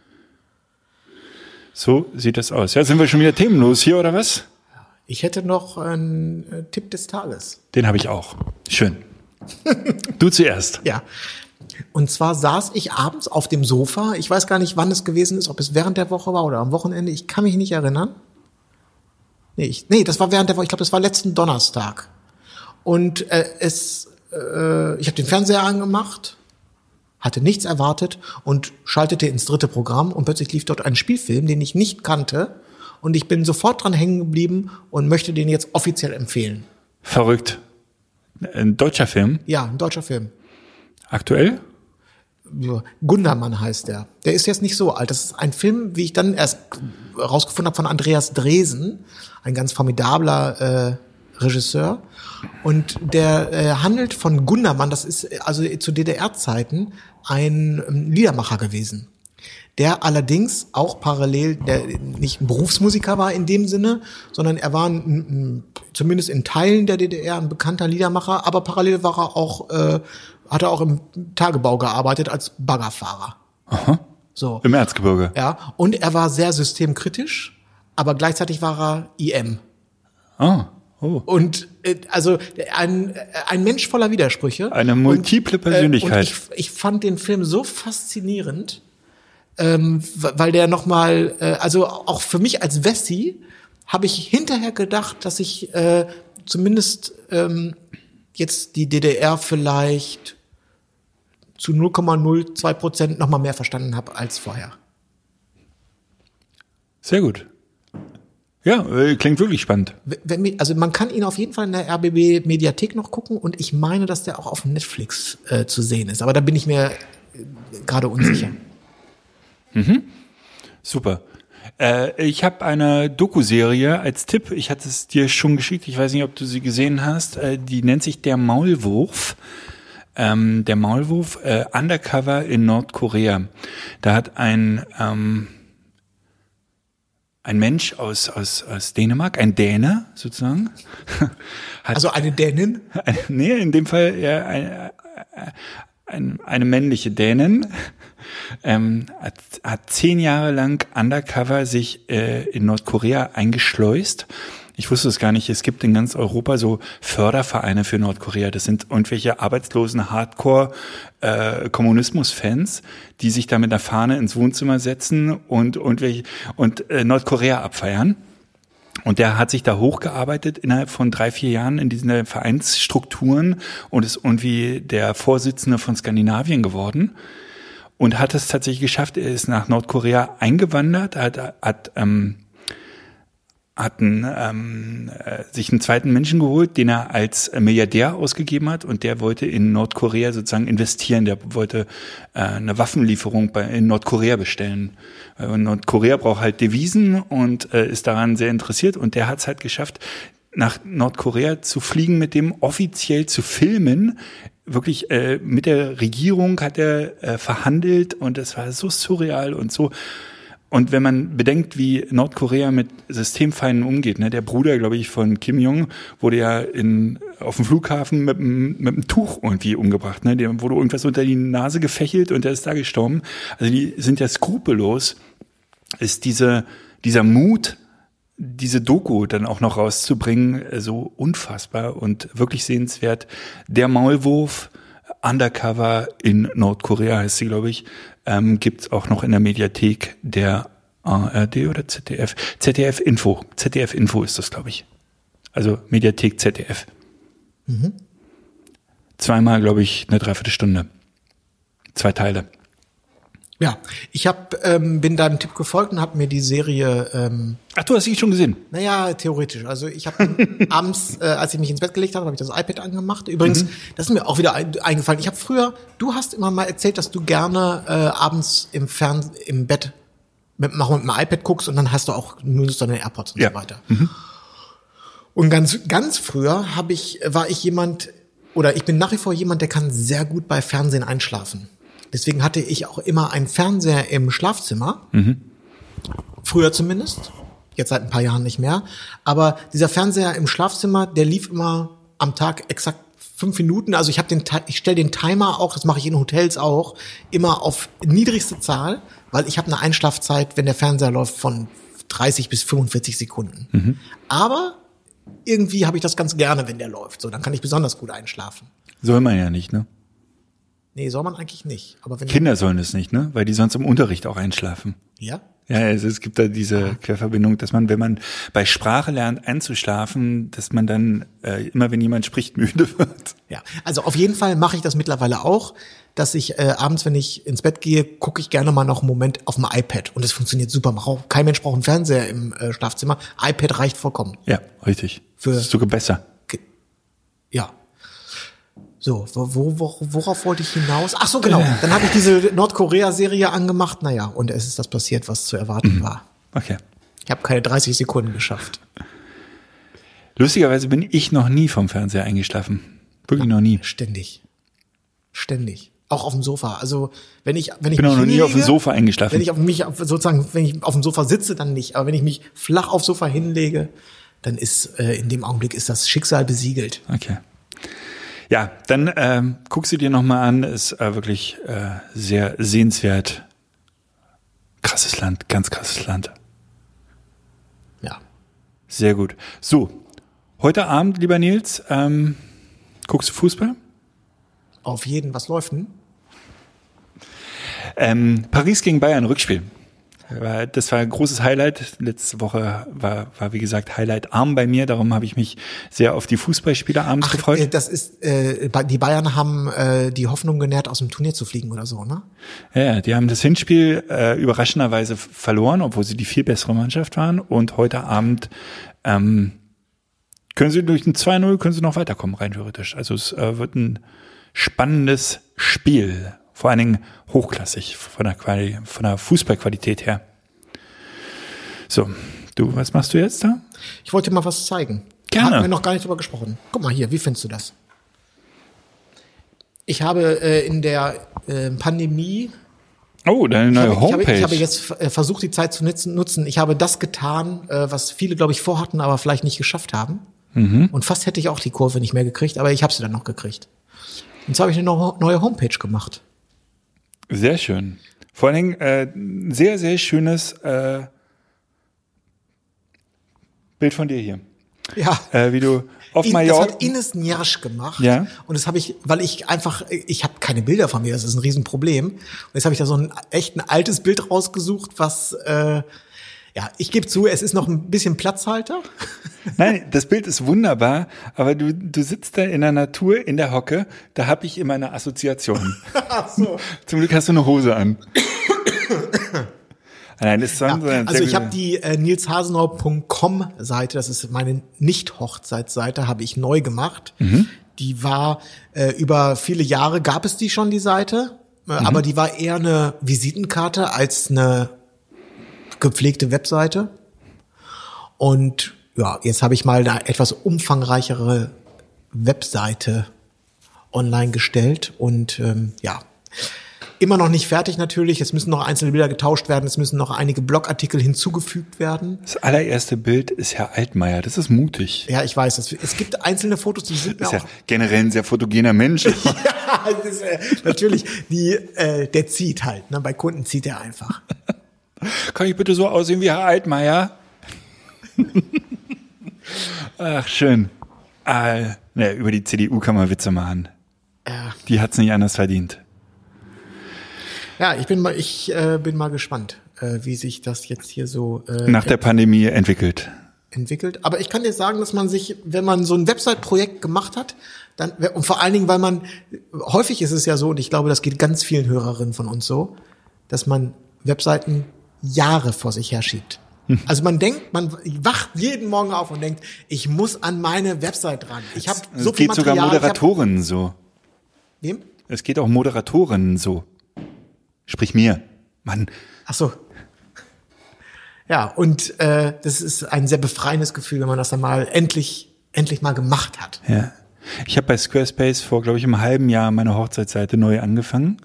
So sieht das aus. Ja, sind wir schon wieder themenlos hier, oder was? Ich hätte noch einen äh, Tipp des Tages. Den habe ich auch. Schön. Du zuerst. Ja. Und zwar saß ich abends auf dem Sofa. Ich weiß gar nicht, wann es gewesen ist, ob es während der Woche war oder am Wochenende. Ich kann mich nicht erinnern. Nee, ich, nee, das war während der Woche. Ich glaube, das war letzten Donnerstag. Und äh, es, äh, ich habe den Fernseher angemacht, hatte nichts erwartet und schaltete ins dritte Programm und plötzlich lief dort ein Spielfilm, den ich nicht kannte. Und ich bin sofort dran hängen geblieben und möchte den jetzt offiziell empfehlen. Verrückt. Ein deutscher Film. Ja, ein deutscher Film. Aktuell? Ja, Gundermann heißt der. Der ist jetzt nicht so alt. Das ist ein Film, wie ich dann erst rausgefunden habe, von Andreas Dresen, ein ganz formidabler äh, Regisseur. Und der äh, handelt von Gundermann, das ist also zu D D R-Zeiten ein ähm, Liedermacher gewesen, der allerdings auch parallel, der nicht ein Berufsmusiker war in dem Sinne, sondern er war ein, ein, zumindest in Teilen der D D R ein bekannter Liedermacher, aber parallel war er auch, äh, hat er auch im Tagebau gearbeitet als Baggerfahrer. Aha. So. Im Erzgebirge. Ja, und er war sehr systemkritisch, aber gleichzeitig war er I M. Ah. Oh. Und äh, also ein, ein Mensch voller Widersprüche. Eine multiple und, äh, Persönlichkeit. Und ich, ich fand den Film so faszinierend, ähm, weil der nochmal, äh, also auch für mich als Wessi, habe ich hinterher gedacht, dass ich äh, zumindest ähm, jetzt die D D R vielleicht zu null Komma null zwei Prozent nochmal mehr verstanden habe als vorher. Sehr gut. Ja, äh, klingt wirklich spannend. Wenn, mir- also man kann ihn auf jeden Fall in der R B B Mediathek noch gucken und ich meine, dass der auch auf Netflix äh, zu sehen ist. Aber da bin ich mir äh, gerade unsicher. Super. Äh, ich habe eine Doku-Serie als Tipp. Ich hatte es dir schon geschickt. Ich weiß nicht, ob du sie gesehen hast. Äh, die nennt sich Der Maulwurf. Ähm, der Maulwurf, äh, Undercover in Nordkorea. Da hat ein ähm, ein Mensch aus aus aus Dänemark, ein Däne sozusagen, hat Also eine Dänin? Ein- nee, in dem Fall ja ein, ein, eine männliche Dänin, ähm, hat, hat zehn Jahre lang undercover sich äh, in Nordkorea eingeschleust. Ich wusste es gar nicht, es gibt in ganz Europa so Fördervereine für Nordkorea. Das sind irgendwelche arbeitslosen Hardcore-Kommunismus-Fans, die sich da mit einer Fahne ins Wohnzimmer setzen und, und, und äh, Nordkorea abfeiern. Und der hat sich da hochgearbeitet innerhalb von drei, vier Jahren in diesen Vereinsstrukturen und ist irgendwie der Vorsitzende von Skandinavien geworden und hat es tatsächlich geschafft. Er ist nach Nordkorea eingewandert, hat, hat ähm, hatten ähm, äh, sich einen zweiten Menschen geholt, den er als Milliardär ausgegeben hat, und der wollte in Nordkorea sozusagen investieren. Der wollte äh, eine Waffenlieferung bei, in Nordkorea bestellen. Und Nordkorea braucht halt Devisen und äh, ist daran sehr interessiert, und der hat es halt geschafft, nach Nordkorea zu fliegen, mit dem offiziell zu filmen. Wirklich äh, mit der Regierung hat er äh, verhandelt, und es war so surreal und so. Und wenn man bedenkt, wie Nordkorea mit Systemfeinden umgeht, ne, der Bruder, glaube ich, von Kim Jong wurde ja in, auf dem Flughafen mit, mit einem Tuch irgendwie umgebracht, ne, dem wurde irgendwas unter die Nase gefächelt und der ist da gestorben. Also die sind ja skrupellos. Ist diese, dieser Mut, diese Doku dann auch noch rauszubringen, so unfassbar und wirklich sehenswert. Der Maulwurf, Undercover in Nordkorea heißt sie, glaube ich, ähm, gibt's auch noch in der Mediathek der A R D oder Z D F. Z D F Info. Z D F Info ist das, glaube ich. Also Mediathek Z D F. Mhm. Zweimal, glaube ich, eine Dreiviertelstunde. Zwei Teile. Ja, ich hab, ähm, bin deinem Tipp gefolgt und habe mir die Serie... Ähm, Ach, du hast sie schon gesehen? Naja, theoretisch. Also ich habe abends, äh, als ich mich ins Bett gelegt habe, habe ich das iPad angemacht. Übrigens, mhm. das ist mir auch wieder ein, eingefallen. Ich habe früher, du hast immer mal erzählt, dass du gerne äh, abends im Fern im Bett mit, mit dem iPad guckst, und dann hast du auch nur deine AirPods und ja. so weiter. Mhm. Und ganz ganz früher habe ich war ich jemand, oder ich bin nach wie vor jemand, der kann sehr gut bei Fernsehen einschlafen. Deswegen hatte ich auch immer einen Fernseher im Schlafzimmer. Mhm. Früher zumindest. Jetzt seit ein paar Jahren nicht mehr. Aber dieser Fernseher im Schlafzimmer, der lief immer am Tag exakt fünf Minuten. Also ich habe den, ich stelle den Timer auch, das mache ich in Hotels auch, immer auf niedrigste Zahl, weil ich habe eine Einschlafzeit, wenn der Fernseher läuft, von dreißig bis fünfundvierzig Sekunden. Mhm. Aber irgendwie habe ich das ganz gerne, wenn der läuft. So, dann kann ich besonders gut einschlafen. Soll man ja nicht, ne? Nee, soll man eigentlich nicht. Aber wenn Kinder sollen es nicht, ne? Weil die sonst im Unterricht auch einschlafen. Ja? Ja, also es gibt da diese ah. Querverbindung, dass man, wenn man bei Sprache lernt einzuschlafen, dass man dann äh, immer, wenn jemand spricht, müde wird. Ja, also auf jeden Fall mache ich das mittlerweile auch, dass ich äh, abends, wenn ich ins Bett gehe, gucke ich gerne mal noch einen Moment auf dem iPad. Und es funktioniert super. Kein Mensch braucht einen Fernseher im äh, Schlafzimmer. iPad reicht vollkommen. Ja, richtig. Für, das ist sogar besser. Ja. So, wo, wo, worauf wollte ich hinaus? Ach so, genau. Dann habe ich diese Nordkorea-Serie angemacht. Naja, und es ist das passiert, was zu erwarten war. Okay. Ich habe keine dreißig Sekunden geschafft. Lustigerweise bin ich noch nie vom Fernseher eingeschlafen. Wirklich noch nie. Ständig. Ständig. Auch auf dem Sofa. Also, wenn ich, wenn ich bin mich auch noch nie hinlege, auf dem Sofa eingeschlafen. Wenn ich auf mich, sozusagen, wenn ich auf dem Sofa sitze, dann nicht. Aber wenn ich mich flach aufs Sofa hinlege, dann ist, äh, in dem Augenblick ist das Schicksal besiegelt. Okay. Ja, dann ähm, guck sie dir nochmal an, ist äh, wirklich äh, sehr sehenswert. Krasses Land, ganz krasses Land. Ja. Sehr gut. So, heute Abend, lieber Nils, ähm, guckst du Fußball? Auf jeden, was läuft denn? Ähm, Paris gegen Bayern, Rückspiel. Das war ein großes Highlight. Letzte Woche war, war wie gesagt, Highlight arm bei mir. Darum habe ich mich sehr auf die Fußballspiele abends Ach, gefreut. Äh, das ist, äh, die Bayern haben äh, die Hoffnung genährt, aus dem Turnier zu fliegen oder so, ne? Ja, die haben das Hinspiel äh, überraschenderweise verloren, obwohl sie die viel bessere Mannschaft waren. Und heute Abend ähm, können sie durch ein zwei null können sie noch weiterkommen, rein theoretisch. Also es äh, wird ein spannendes Spiel. Vor allen Dingen hochklassig von der, Quali- von der Fußballqualität her. So, du, was machst du jetzt da? Ich wollte dir mal was zeigen. Gerne. Haben wir noch gar nicht drüber gesprochen. Guck mal hier, wie findest du das? Ich habe äh, in der äh, Pandemie... Oh, deine neue ich habe, Homepage. Ich habe, ich habe jetzt äh, versucht, die Zeit zu nutzen. Ich habe das getan, äh, was viele, glaube ich, vorhatten, aber vielleicht nicht geschafft haben. Mhm. Und fast hätte ich auch die Kurve nicht mehr gekriegt, aber ich habe sie dann noch gekriegt. Und zwar habe ich eine neue Homepage gemacht. Sehr schön. Vor allen Dingen äh, sehr, sehr schönes äh, Bild von dir hier. Ja. Äh, wie du auf In, Mallorca... Das hat Ines Njasch gemacht. Ja. Und das habe ich, weil ich einfach, ich habe keine Bilder von mir, das ist ein Riesenproblem. Und jetzt habe ich da so ein echt ein altes Bild rausgesucht, was, äh, ja, ich gebe zu, es ist noch ein bisschen Platzhalter. Nein, das Bild ist wunderbar, aber du, du sitzt da in der Natur, in der Hocke, da habe ich immer eine Assoziation. Ach so. Zum Glück hast du eine Hose an. Nein, das ist so Ja, ein also ich habe die äh, nils hasenau punkt com Seite, das ist meine Nicht-Hochzeitsseite, habe ich neu gemacht. Mhm. Die war äh, über viele Jahre gab es die schon, die Seite, äh, mhm. aber die war eher eine Visitenkarte als eine gepflegte Webseite. Und ja, jetzt habe ich mal eine etwas umfangreichere Webseite online gestellt und ähm, ja, immer noch nicht fertig natürlich. Es müssen noch einzelne Bilder getauscht werden, es müssen noch einige Blogartikel hinzugefügt werden. Das allererste Bild ist Herr Altmaier, das ist mutig. Ja, ich weiß, das, es gibt einzelne Fotos, die sind mir ist auch... ja generell ein sehr fotogener Mensch. Ja, das ist, äh, natürlich, die, äh, der zieht halt, ne? Bei Kunden zieht er einfach. Kann ich bitte so aussehen wie Herr Altmaier? Ach, schön. Ah, ne, über die C D U kann man Witze machen. Ja. Die hat's nicht anders verdient. Ja, ich bin mal, ich äh, bin mal gespannt, äh, wie sich das jetzt hier so äh, nach der Pandemie entwickelt. entwickelt. Aber ich kann dir sagen, dass man sich, wenn man so ein Website-Projekt gemacht hat, dann und vor allen Dingen, weil man häufig ist es ja so, und ich glaube, das geht ganz vielen Hörerinnen von uns so, dass man Webseiten Jahre vor sich herschiebt. Also man denkt, man wacht jeden Morgen auf und denkt, ich muss an meine Website ran. Ich habe so viel Material. Es geht sogar Moderatorinnen so. Wem? Es geht auch Moderatorinnen so. Sprich mir, Mann. Ach so. Ja, und äh, das ist ein sehr befreiendes Gefühl, wenn man das dann mal endlich, endlich mal gemacht hat. Ja. Ich habe bei Squarespace vor, glaube ich, einem halben Jahr meine Hochzeitsseite neu angefangen.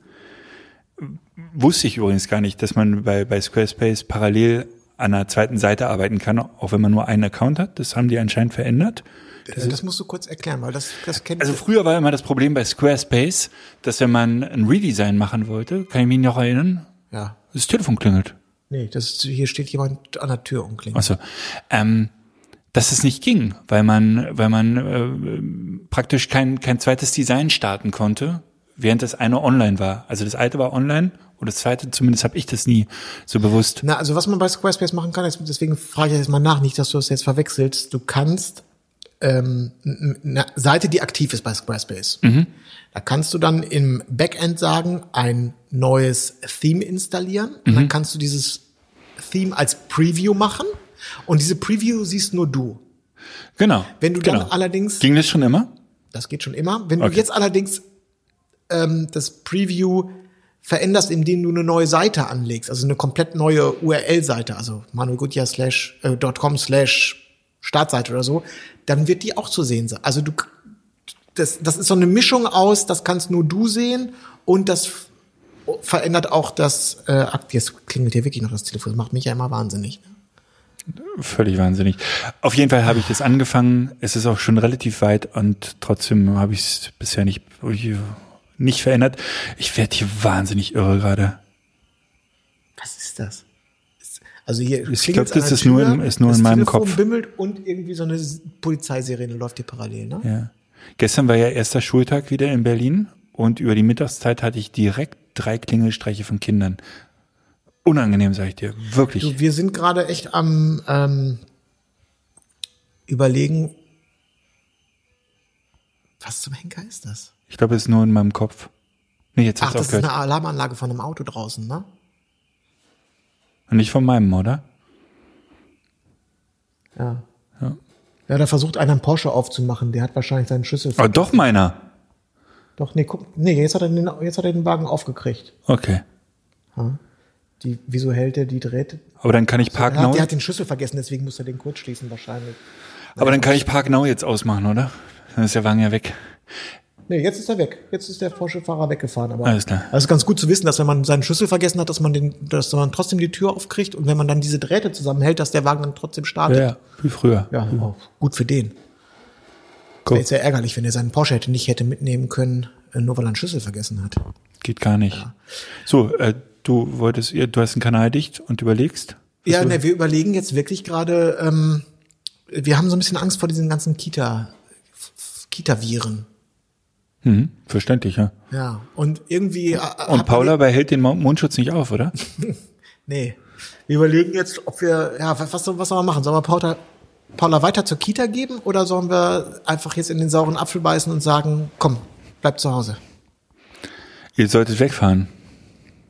Wusste ich übrigens gar nicht, dass man bei, bei Squarespace parallel an einer zweiten Seite arbeiten kann, auch wenn man nur einen Account hat. Das haben die anscheinend verändert. Das, das musst du kurz erklären, weil das, das kennt Also früher war immer das Problem bei Squarespace, dass wenn man ein Redesign machen wollte, kann ich mich noch erinnern, ja. das Telefon klingelt. Nee, das ist, hier steht jemand an der Tür und klingelt. Ach so. Ähm, dass es nicht ging, weil man, weil man äh, praktisch kein, kein zweites Design starten konnte, während das eine online war. Also das alte war online und das zweite, zumindest habe ich das nie so bewusst. Na, also was man bei Squarespace machen kann, deswegen frage ich jetzt mal nach, nicht, dass du das jetzt verwechselst. Du kannst ähm, eine Seite, die aktiv ist bei Squarespace. Mhm. Da kannst du dann im Backend sagen, ein neues Theme installieren. Und mhm. dann kannst du dieses Theme als Preview machen. Und diese Preview siehst nur du. Genau. Wenn du genau. dann allerdings... Ging das schon immer? Das geht schon immer. Wenn okay. du jetzt allerdings ähm, das Preview veränderst, indem du eine neue Seite anlegst, also eine komplett neue U R L-Seite, also manuelgutjahr slash äh, .com slash Startseite oder so, dann wird die auch zu sehen sein. Also du, das, das ist so eine Mischung aus, das kannst nur du sehen und das verändert auch das, äh, jetzt klingelt hier wirklich noch das Telefon, das macht mich ja immer wahnsinnig. Völlig wahnsinnig. Auf jeden Fall habe ich das angefangen, es ist auch schon relativ weit und trotzdem habe ich es bisher nicht, nicht verändert. Ich werde hier wahnsinnig irre gerade. Was ist das? Also hier ich glaube, das ist nur, in, ist nur in meinem Kopf. Das Telefon bimmelt und irgendwie so eine Polizeisirene läuft hier parallel, ne? Ja. Gestern war ja erster Schultag wieder in Berlin und über die Mittagszeit hatte ich direkt drei Klingelstreiche von Kindern. Unangenehm, sag ich dir. Wirklich. Du, wir sind gerade echt am ähm, überlegen, was zum Henker ist das? Ich glaube, es ist nur in meinem Kopf. Nee, jetzt Ach, hat's das aufgehört. ist eine Alarmanlage von einem Auto draußen, ne? Und nicht von meinem, oder? Ja. Ja, ja da versucht einer einen Porsche aufzumachen. Der hat wahrscheinlich seinen Schlüssel. Aber doch meiner. Doch, nee, guck, nee, jetzt hat er den, jetzt hat er den Wagen aufgekriegt. Okay. Ja. Die, wieso hält er die Dreht? Aber dann kann ich Park der, Now. der hat den Schlüssel vergessen, deswegen muss er den kurz schließen wahrscheinlich. Aber dann kann ich Park Now jetzt ausmachen, oder? Dann ist der Wagen ja weg. Nee, jetzt ist er weg. Jetzt ist der Porsche-Fahrer weggefahren. Aber alles klar. Also es ist ganz gut zu wissen, dass wenn man seinen Schlüssel vergessen hat, dass man den, dass man trotzdem die Tür aufkriegt und wenn man dann diese Drähte zusammenhält, dass der Wagen dann trotzdem startet. Ja, ja, wie früher. Ja, oh, gut für den. Cool. Wäre jetzt sehr ärgerlich, wenn er seinen Porsche hätte nicht hätte mitnehmen können, nur weil er einen Schlüssel vergessen hat. Geht gar nicht. Ja. So, äh, du wolltest, du hast einen Kanal dicht und überlegst? Ja, ne, wir überlegen jetzt wirklich gerade, ähm, wir haben so ein bisschen Angst vor diesen ganzen Kita, Kita-Viren. Mhm, verständlich, ja. Ja, und irgendwie... Äh, und Paula behält den Mundschutz nicht auf, oder? Nee. Wir überlegen jetzt, ob wir, ja, was, was sollen wir machen? Sollen wir Paula, Paula weiter zur Kita geben oder sollen wir einfach jetzt in den sauren Apfel beißen und sagen, komm, bleib zu Hause? Ihr solltet wegfahren.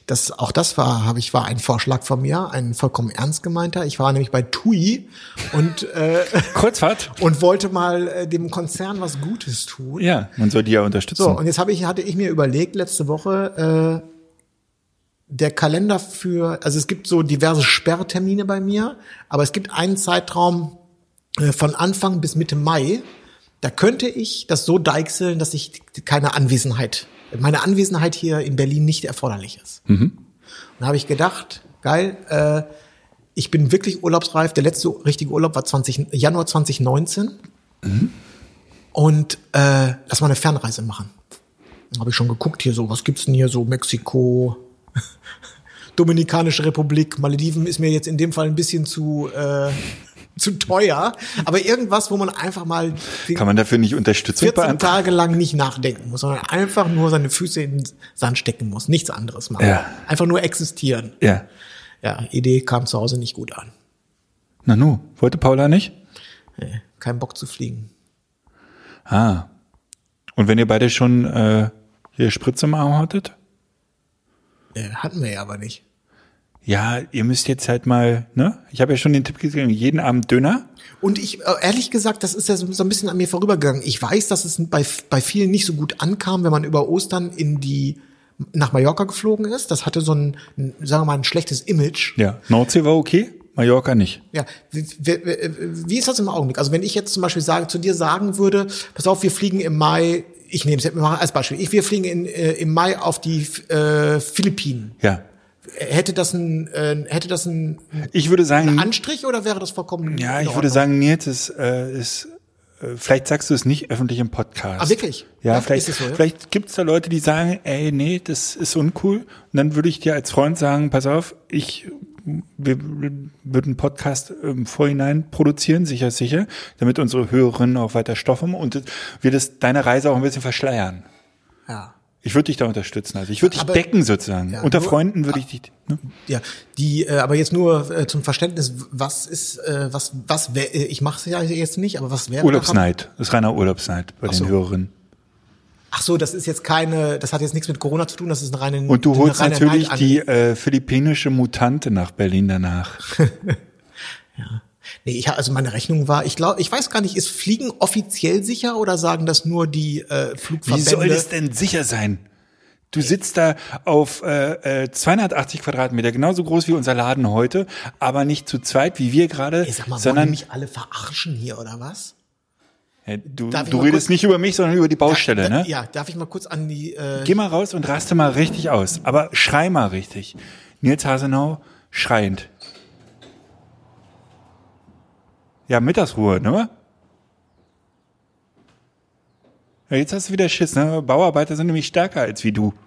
das, auch das war, habe ich, war ein Vorschlag von mir, ein vollkommen ernst gemeinter. Ich war nämlich bei T U I und, äh, Kreuzfahrt. und wollte mal äh, dem Konzern was Gutes tun. Ja, man soll die ja unterstützen. So, und jetzt habe ich, hatte ich mir überlegt, letzte Woche, äh, der Kalender für, also es gibt so diverse Sperrtermine bei mir, aber es gibt einen Zeitraum äh, von Anfang bis Mitte Mai, da könnte ich das so deichseln, dass ich keine Anwesenheit, meine Anwesenheit hier in Berlin nicht erforderlich ist. Mhm. Und da habe ich gedacht, geil, äh, ich bin wirklich urlaubsreif. Der letzte richtige Urlaub war zwanzig, Januar zwanzig neunzehn. Mhm. Und äh, lass mal eine Fernreise machen. Da habe ich schon geguckt hier so, was gibt's denn hier so, Mexiko, Dominikanische Republik, Malediven ist mir jetzt in dem Fall ein bisschen zu äh, zu teuer, aber irgendwas, wo man einfach mal kann man dafür nicht Unterstützung vierzehn beantragen? Tage lang nicht nachdenken muss, sondern einfach nur seine Füße in den Sand stecken muss, nichts anderes machen. Ja. Einfach nur existieren. Ja. Ja, Idee kam zu Hause nicht gut an. Na nu, wollte Paula nicht? Nee, kein Bock zu fliegen. Ah. Und wenn ihr beide schon äh, hier Spritze im Arm hattet? Äh, hatten wir ja aber nicht. Ja, ihr müsst jetzt halt mal, ne? Ich habe ja schon den Tipp gegeben, jeden Abend Döner. Und ich, ehrlich gesagt, das ist ja so, so ein bisschen an mir vorübergegangen. Ich weiß, dass es bei, bei vielen nicht so gut ankam, wenn man über Ostern in die, nach Mallorca geflogen ist. Das hatte so ein, sagen wir mal, ein schlechtes Image. Ja, Nordsee war okay, Mallorca nicht. Ja, wie, wie, wie ist das im Augenblick? Also wenn ich jetzt zum Beispiel sagen, zu dir sagen würde, pass auf, wir fliegen im Mai, ich nehme es jetzt mal als Beispiel, ich, wir fliegen in, äh, im Mai auf die äh, Philippinen. Ja. Hätte das ein, äh, hätte das ein, ich würde sagen, ein Anstrich oder wäre das vollkommen? Ja, ich würde sagen, Nils, ist, äh, ist äh, vielleicht sagst du es nicht öffentlich im Podcast. Ah, wirklich? Ja, ja vielleicht, ist es so, ja? vielleicht gibt's da Leute, die sagen, ey, nee, das ist uncool. Und dann würde ich dir als Freund sagen, pass auf, ich wir würden einen Podcast im Vorhinein produzieren, sicher, sicher, damit unsere Hörerinnen auch weiter Stoff haben und wir das deine Reise auch ein bisschen verschleiern. Ja. Ich würde dich da unterstützen, also ich würde dich Aber, decken sozusagen. ja, Unter nur, Freunden würde ich dich. Ne? Ja, die, äh, aber jetzt nur äh, zum Verständnis, was ist, äh, was, was wäre, ich mache es ja jetzt nicht, aber was wäre? Urlaubsneid, das ist reiner Urlaubsneid bei Ach den so. Hörerinnen. Ach so, das ist jetzt keine, das hat jetzt nichts mit Corona zu tun, das ist eine reine. Und du eine holst reine natürlich Neid- die äh, philippinische Mutante nach Berlin danach. Ja. Nee, ich also meine Rechnung war, ich glaube, ich weiß gar nicht, ist Fliegen offiziell sicher oder sagen das nur die äh, Wie Flugverbände? soll das denn sicher sein? Du sitzt da auf äh, äh, zweihundertachtzig Quadratmeter, genauso groß wie unser Laden heute, aber nicht zu zweit, wie wir gerade, Ey, sag mal, wollen die sondern mich alle verarschen hier oder was? ja, du, Darf ich du mal redest kurz- nicht über mich, sondern über die Baustelle, da, da, ne? Ja, darf ich mal kurz an die äh, Geh mal raus und raste mal richtig aus, aber schrei mal richtig. Nils Hasenau schreiend. Ja, Mittagsruhe, ne? Ja, jetzt hast du wieder Schiss, ne? Bauarbeiter sind nämlich stärker als wie du.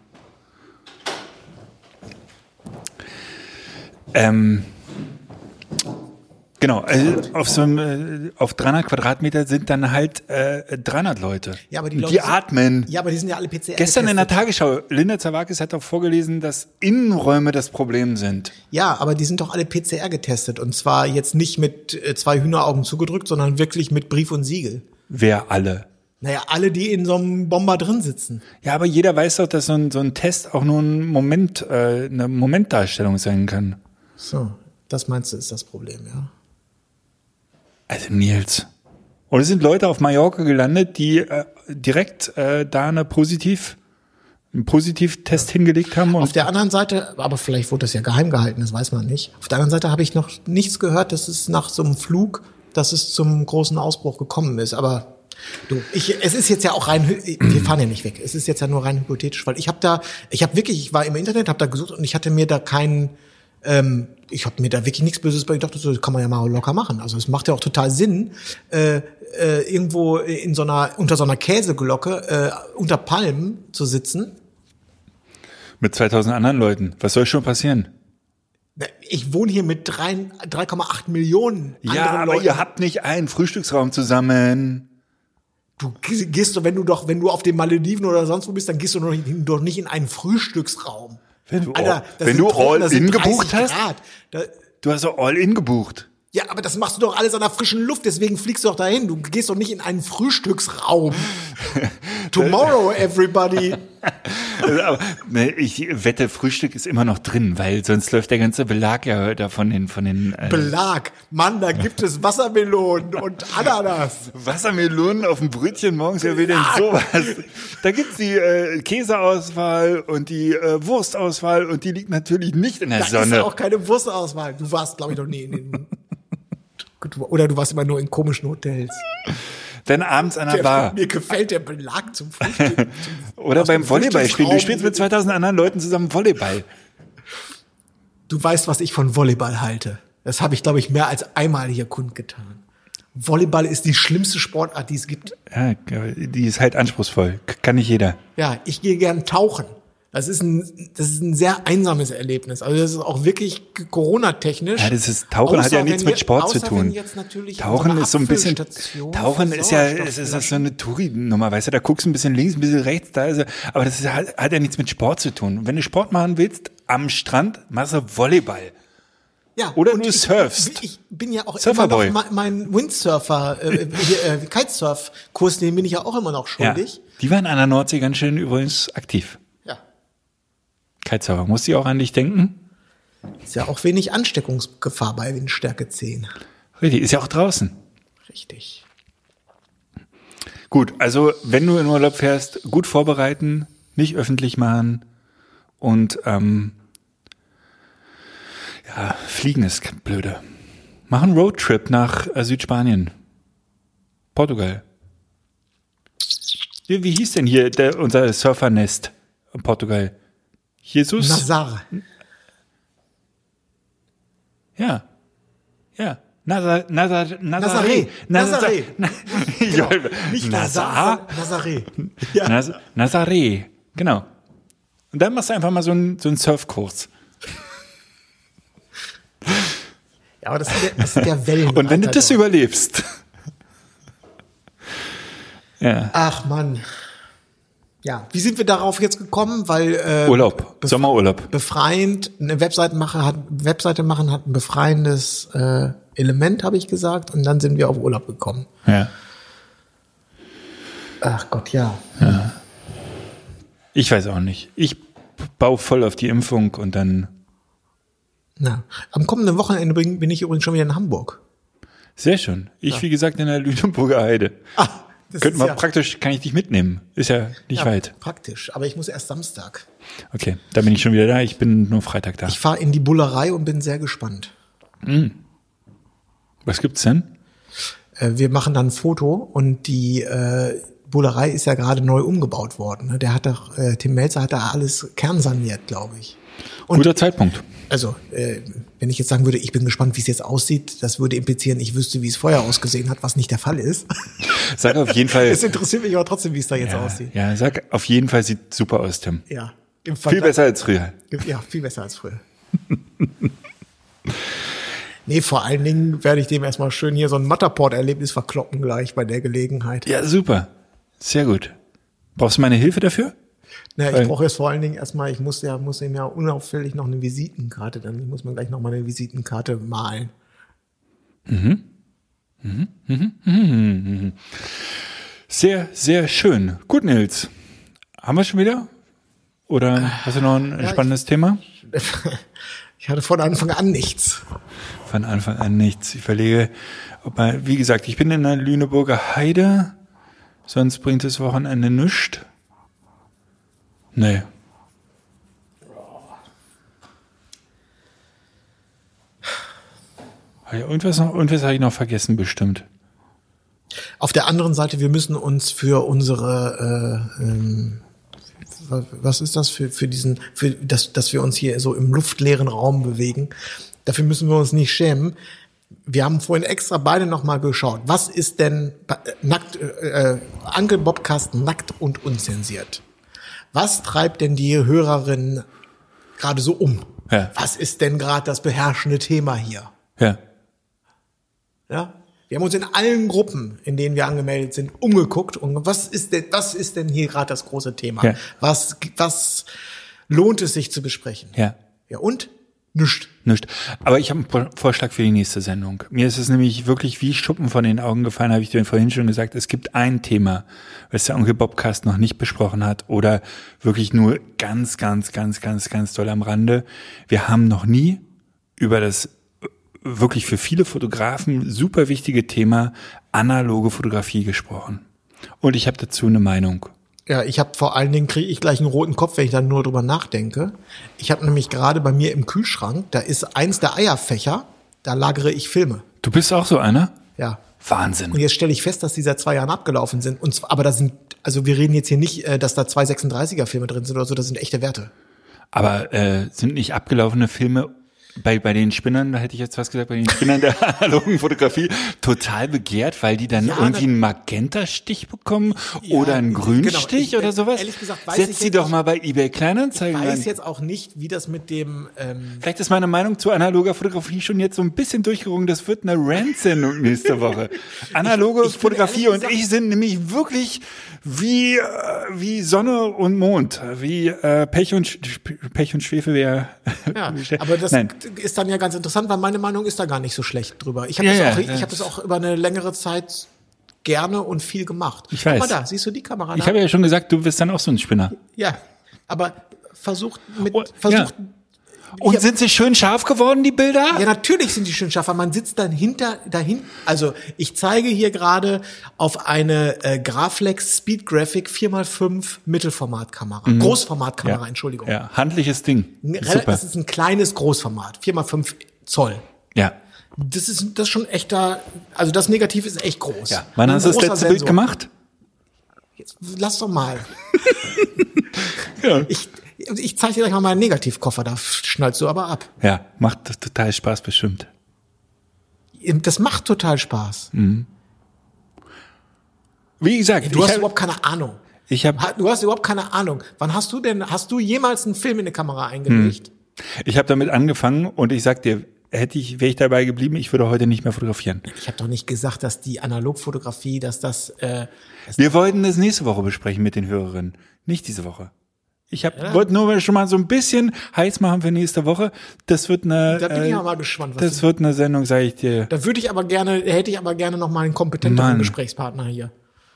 Ähm, genau, also auf so einem, äh, auf dreihundert Quadratmeter sind dann halt äh, dreihundert Leute. Ja, aber die Und Leute die sind- atmen. Ja, aber die sind ja alle P C R Gestern in der getestet. Tagesschau, Linda Zerwakis hat auch vorgelesen, dass Innenräume das Problem sind. Ja, aber die sind doch alle P C R getestet und zwar jetzt nicht mit äh, zwei Hühneraugen zugedrückt, sondern wirklich mit Brief und Siegel. Wer alle? Naja, alle, die in so einem Bomber drin sitzen. Ja, aber jeder weiß doch, dass so ein, so ein Test auch nur ein Moment, äh, eine Momentdarstellung sein kann. So, das meinst du, ist das Problem, ja? Also Nils. Und es sind Leute auf Mallorca gelandet, die äh, direkt äh, da eine Positiv, einen Positivtest hingelegt haben. Und Auf der anderen Seite, aber vielleicht wurde das ja geheim gehalten, das weiß man nicht. Auf der anderen Seite habe ich noch nichts gehört, dass es nach so einem Flug, dass es zum großen Ausbruch gekommen ist. Aber du, ich, es ist jetzt ja auch rein, hy- wir fahren ja nicht weg. Es ist jetzt ja nur rein hypothetisch, weil ich habe da, ich habe wirklich, ich war im Internet, habe da gesucht und ich hatte mir da keinen, ähm, ich habe mir da wirklich nichts Böses bei. Ich dachte, so, das kann man ja mal locker machen. Also es macht ja auch total Sinn, äh, äh, irgendwo in so einer unter so einer Käseglocke äh, unter Palmen zu sitzen. mit zweitausend anderen Leuten. Was soll schon passieren? Ich wohne hier mit drei Komma acht Millionen anderen Ja, aber Leuten. ihr habt nicht einen Frühstücksraum zusammen. Du gehst doch, wenn du doch, wenn du auf den Malediven oder sonst wo bist, dann gehst du doch nicht, doch nicht in einen Frühstücksraum. Wenn du, Alter, all, das wenn sind du Trocken, das sind All-In gebucht dreißig hast, Grad. Da, du hast doch All-In gebucht. ja, aber das machst du doch alles an der frischen Luft, deswegen fliegst du doch dahin. Du gehst doch nicht in einen Frühstücksraum. Tomorrow, everybody. Also, aber, ne, ich wette, Frühstück ist immer noch drin, weil sonst läuft der ganze Belag ja da von den, von den, äh, Belag. Mann, da gibt es Wassermelonen und Ananas. Wassermelonen auf dem Brötchen morgens, ja, wie denn sowas? Da gibt's die äh, Käseauswahl und die äh, Wurstauswahl und die liegt natürlich nicht in der Da Sonne. ist auch keine Wurstauswahl. Du warst, glaube ich, noch nie in den, oder du warst immer nur in komischen Hotels. Dann abends an der Der, Bar. mir gefällt der Belag zum Frühstück. Zum, Oder aus beim dem Volleyballspielen. Du Frühstücksraum. spielst mit zweitausend anderen Leuten zusammen Volleyball. Du weißt, was ich von Volleyball halte. Das habe ich, glaube ich, mehr als einmal hier kundgetan. Volleyball ist die schlimmste Sportart, die es gibt. Ja, die ist halt anspruchsvoll. Kann nicht jeder. Ja, ich gehe gern tauchen. Das ist ein, das ist ein sehr einsames Erlebnis. Also das ist auch wirklich Corona-technisch. Ja, das ist, Tauchen Außer hat ja nichts wenn mit wir- Sport außer zu tun. wenn jetzt natürlich Tauchen unsere ist so ein bisschen, Abfüllstation Tauchen für ist ja, es ist Sauerstofflaschen- so eine Touri-Nummer, weißt du, da guckst du ein bisschen links, ein bisschen rechts, da ist er, aber das ist, hat, hat ja nichts mit Sport zu tun. Und wenn du Sport machen willst, am Strand, machst du Volleyball. Ja, Oder und du ich, surfst. Ich bin ja auch Surferboy. immer noch mein, mein Windsurfer, äh, hier, äh, Kitesurf-Kurs, den bin ich ja auch immer noch Ja. schuldig. Die waren an der Nordsee ganz schön übrigens aktiv. Ja. Kitesurfer, musst du auch an dich denken? Ist ja auch wenig Ansteckungsgefahr bei Windstärke zehn. Richtig, ist ja auch draußen. Richtig. Gut, also wenn du in Urlaub fährst, gut vorbereiten, nicht öffentlich machen und ähm, ja, fliegen ist blöde. Mach einen Roadtrip nach äh, Südspanien. Portugal. Wie, wie hieß denn hier der, unser Surfernest in Portugal? Jesus? Nazar. Ja. Ja. Nazar, Nazar, Nazaré. Nazaré. Ja, Nicht Nazar. Nazar, Nazaré. Ja. Naz Nazaré, genau. Und dann machst du einfach mal so einen, so einen Surfkurs. Ja, aber das ist der, das ist der Wellen. Und wenn du das überlebst. Ja. Ach Mann. Ja, wie sind wir darauf jetzt gekommen? Weil äh, Urlaub, bef- Sommerurlaub. befreiend, eine Webseite machen hat, Webseite machen hat ein befreiendes äh, Element, habe ich gesagt, und dann sind wir auf Urlaub gekommen. Ja. Ach Gott, ja. Ich weiß auch nicht. Ich baue voll auf die Impfung und dann Na, am kommenden Wochenende bin, bin ich übrigens schon wieder in Hamburg. sehr schön. Ich, wie gesagt, in der Lüneburger Heide. Ah, das Könnten wir ja, praktisch, kann ich dich mitnehmen. Ist ja nicht ja, weit. praktisch. Aber ich muss erst Samstag. Okay, da bin ich schon wieder da. Ich bin nur Freitag da. Ich fahre in die Bullerei und bin sehr gespannt. Was gibt's denn? Äh, wir machen dann ein Foto und die äh, Bullerei ist ja gerade neu umgebaut worden. Ne? Der hat doch, äh, Tim Melzer hat da alles kernsaniert, glaube ich. Und Guter Zeitpunkt. also, äh, wenn ich jetzt sagen würde, ich bin gespannt, wie es jetzt aussieht, das würde implizieren, ich wüsste, wie es vorher ausgesehen hat, was nicht der Fall ist. Sag auf jeden Fall. Es interessiert mich aber trotzdem, wie es da jetzt ja, aussieht. ja, sag auf jeden Fall, sieht super aus, Tim. Ja. Im Viel Vergleich- besser als früher. Ja, viel besser als früher. Nee, vor allen Dingen werde ich dem erstmal schön hier so ein Matterport-Erlebnis verkloppen gleich bei der Gelegenheit. Ja, super. Sehr gut. Brauchst du meine Hilfe dafür? Na, Weil- ich brauche jetzt vor allen Dingen erstmal, ich muss ja, muss ihm ja unauffällig noch eine Visitenkarte, dann muss man gleich noch mal eine Visitenkarte malen. Sehr, sehr schön. Gut, Nils. Haben wir schon wieder? Oder hast du noch ein Ja, spannendes Thema? Ich hatte von Anfang an nichts. Von Anfang an nichts. Ich verlege, ob man, wie gesagt, ich bin in der Lüneburger Heide, sonst bringt das Wochenende nichts. Nee. Ja, irgendwas noch, irgendwas habe ich noch vergessen, bestimmt. Auf der anderen Seite, wir müssen uns für unsere, äh, ähm, was ist das für, für diesen, für das, dass wir uns hier so im luftleeren Raum bewegen. Dafür müssen wir uns nicht schämen. Wir haben vorhin extra beide nochmal geschaut. Was ist denn äh, nackt, äh, Uncle Bobcast nackt und unzensiert? Was treibt denn die Hörerin gerade so um? Ja. Was ist denn gerade das beherrschende Thema hier? Ja. Ja? Wir haben uns in allen Gruppen, in denen wir angemeldet sind, umgeguckt und was ist denn, was ist denn hier gerade das große Thema? Ja. Was, was lohnt es sich zu besprechen? Ja. Ja, und? Nischt. Nicht. Aber ich habe einen Vorschlag für die nächste Sendung. Mir ist es nämlich wirklich wie Schuppen von den Augen gefallen, habe ich dir vorhin schon gesagt. Es gibt ein Thema, was der Onkel Bobcast noch nicht besprochen hat oder wirklich nur ganz, ganz, ganz, ganz, ganz doll am Rande. Wir haben noch nie über das wirklich für viele Fotografen super wichtige Thema analoge Fotografie gesprochen. Und ich habe dazu eine Meinung. Ja, ich habe vor allen Dingen, kriege ich gleich einen roten Kopf, wenn ich dann nur drüber nachdenke. Ich habe nämlich gerade bei mir im Kühlschrank, da ist eins der Eierfächer, da lagere ich Filme. Du bist auch so einer? Ja. Wahnsinn. Und jetzt stelle ich fest, dass die seit zwei Jahren abgelaufen sind. Und zwar, aber da sind, also wir reden jetzt hier nicht, äh, dass da zwei sechsunddreißiger Filme drin sind oder so, das sind echte Werte. Aber äh, sind nicht abgelaufene Filme bei bei den Spinnern, da hätte ich jetzt was gesagt, bei den Spinnern der analogen Fotografie total begehrt, weil die dann Ja, irgendwie na- einen Magenta-Stich bekommen Ja, oder einen genau. Grünstich Ich- oder sowas? ehrlich gesagt weiß Setz ich sie jetzt doch nicht- mal bei eBay Kleinanzeigen Ich weiß rein. jetzt auch nicht, wie das mit dem, ähm, Vielleicht ist meine Meinung zu analoger Fotografie schon jetzt so ein bisschen durchgerungen. Das wird eine Rant-Sendung nächste Woche. Analoge Ich- ich bin Fotografie ehrlich und gesagt- ich sind nämlich wirklich wie äh, wie Sonne und Mond, wie äh, Pech und Sch Pech und Schwefel wäre. ja, aber das Nein. ist dann ja ganz interessant, weil meine Meinung ist da gar nicht so schlecht drüber. Ich habe Ja, das, ja, auch, ja. ich hab das auch über eine längere Zeit gerne und viel gemacht. Ich weiß. Guck mal da, siehst du die Kamera Ich da? habe ja schon gesagt, du bist dann auch so ein Spinner. Ja, aber versucht mit, Oh, versucht, Und Ja. sind sie schön scharf geworden, die Bilder? ja, natürlich sind die schön scharf, aber man sitzt dann hinter, dahin, also ich zeige hier gerade auf eine äh, Graflex Speed Graphic vier mal fünf Mittelformatkamera, Großformatkamera, Entschuldigung. Ja, handliches Ding. Rel- Super. Das ist ein kleines Großformat, vier mal fünf Zoll. Ja. Das ist das ist schon echter, also das Negativ ist echt groß. Ja. Wann Ein hast du das großer letzte Bild Sensor. gemacht? Jetzt, lass doch mal. Ja. Ich, ich zeige dir gleich mal meinen Negativkoffer, da schnallst du aber ab. Ja, macht total Spaß bestimmt. Das macht total Spaß. Wie gesagt, Du ich hast hab- überhaupt keine Ahnung. ich habe Ha- Du hast überhaupt keine Ahnung. Wann hast du denn, hast du jemals einen Film in eine Kamera eingelegt? ich hab damit angefangen und ich sag dir, hätte ich, wäre ich dabei geblieben, ich würde heute nicht mehr fotografieren. Ich habe doch nicht gesagt, dass die Analogfotografie, dass das, äh, das Wir wollten das nächste Woche besprechen mit den Hörerinnen, nicht diese Woche. Ich hab, wollte nur schon mal so ein bisschen heiß machen für nächste Woche. Das wird eine, Da bin ich äh, ja mal gespannt, was das du- wird eine Sendung, sage ich dir. da würde ich aber gerne, hätte ich aber gerne noch mal einen kompetenteren Mann. Gesprächspartner hier.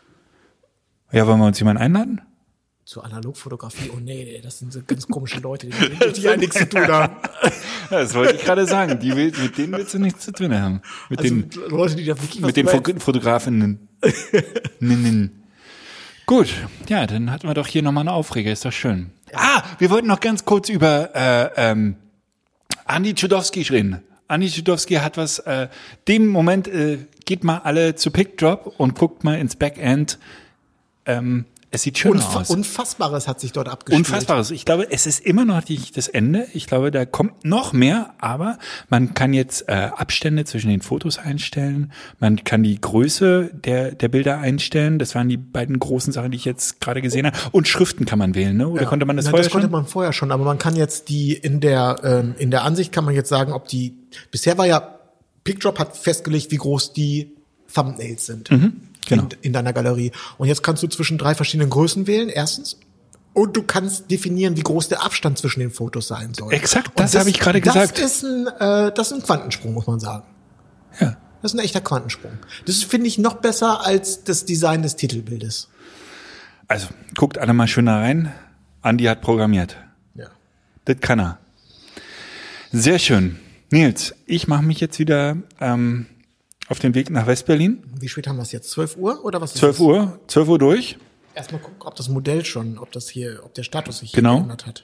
Ja, wollen wir uns jemanden einladen? Zur Analogfotografie, oh nee, nee, das sind so ganz komische Leute, die, die ja nichts zu tun haben. Ja, das wollte ich gerade sagen. Die will, mit denen willst du nichts zu tun haben. Mit Also den, Leute, die da wirklich was mit den über- Fo- Fotografinnen. Ninnen. Gut, ja, dann hatten wir doch hier nochmal eine Aufreger, ist doch schön. Ah, wir wollten noch ganz kurz über äh, ähm, Andi Tschudowski reden. Andi Tschudowski hat was, äh, dem Moment, äh, geht mal alle zu PicDrop und guckt mal ins Backend. Ähm, es sieht schön Unfa- aus. Unfassbares hat sich dort abgespielt. Unfassbares. Ich glaube, es ist immer noch nicht das Ende. Ich glaube, da kommt noch mehr, aber man kann jetzt äh, Abstände zwischen den Fotos einstellen. Man kann die Größe der der Bilder einstellen. Das waren die beiden großen Sachen, die ich jetzt gerade gesehen habe. Und Schriften kann man wählen, ne? Oder Ja. konnte man das Na, vorher das konnte schon? man vorher schon, aber man kann jetzt die in der ähm, in der Ansicht kann man jetzt sagen, ob die bisher war ja PicDrop hat festgelegt, wie groß die Thumbnails sind genau. in, in deiner Galerie. Und jetzt kannst du zwischen drei verschiedenen Größen wählen. Erstens. Und du kannst definieren, wie groß der Abstand zwischen den Fotos sein soll. Exakt, Und das habe ich gerade gesagt. Das ist ein, äh, das ist ein Quantensprung, muss man sagen. Ja. Das ist ein echter Quantensprung. Das finde ich noch besser als das Design des Titelbildes. Also, guckt alle mal schön da rein. Andi hat programmiert. Ja. Das kann er. Sehr schön. Nils, ich mache mich jetzt wieder ähm, auf den Weg nach Westberlin. Wie spät haben wir es jetzt? zwölf Uhr oder was ist zwölf es? Uhr, zwölf Uhr durch. Erstmal gucken, ob das Modell schon, ob das hier, ob der Status sich Genau. hier geändert hat.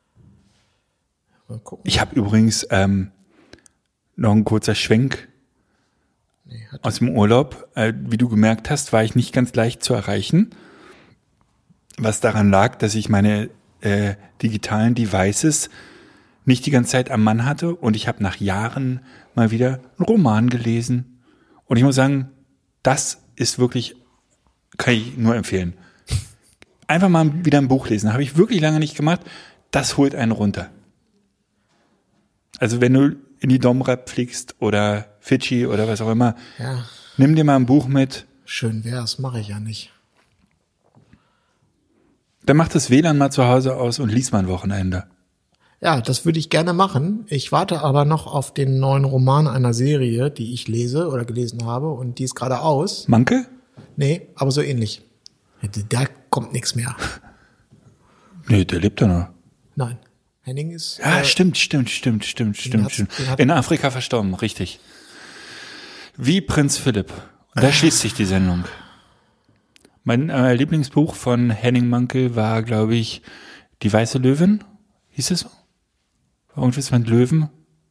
Mal gucken. Ich habe übrigens ähm, noch ein kurzer Schwenk Nee, hat aus dem Urlaub. Äh, wie du gemerkt hast, war ich nicht ganz leicht zu erreichen. Was daran lag, dass ich meine äh, digitalen Devices nicht die ganze Zeit am Mann hatte und ich habe nach Jahren mal wieder einen Roman gelesen. Und ich muss sagen, das ist wirklich, kann ich nur empfehlen. Einfach mal wieder ein Buch lesen. Habe ich wirklich lange nicht gemacht. Das holt einen runter. Also wenn du in die Domrep fliegst oder Fidschi oder was auch immer, ja, nimm dir mal ein Buch mit. schön wär's, mache ich ja nicht. Dann mach das W L A N mal zu Hause aus und lies mal ein Wochenende. Ja, das würde ich gerne machen. Ich warte aber noch auf den neuen Roman einer Serie, die ich lese oder gelesen habe und die ist gerade aus. Manke? Nee, aber so ähnlich. Da kommt nichts mehr. Nee, der lebt da noch. Nein. Henning ist... Ja, äh, stimmt, stimmt, stimmt, stimmt, stimmt, hat's- stimmt. den hat- In Afrika verstorben, richtig. Wie Prinz Philipp. Und da schließt sich die Sendung. Mein äh, Lieblingsbuch von Henning Mankell war, glaube ich, Die Weiße Löwin. Hieß es so? War irgendwas mit Löwen?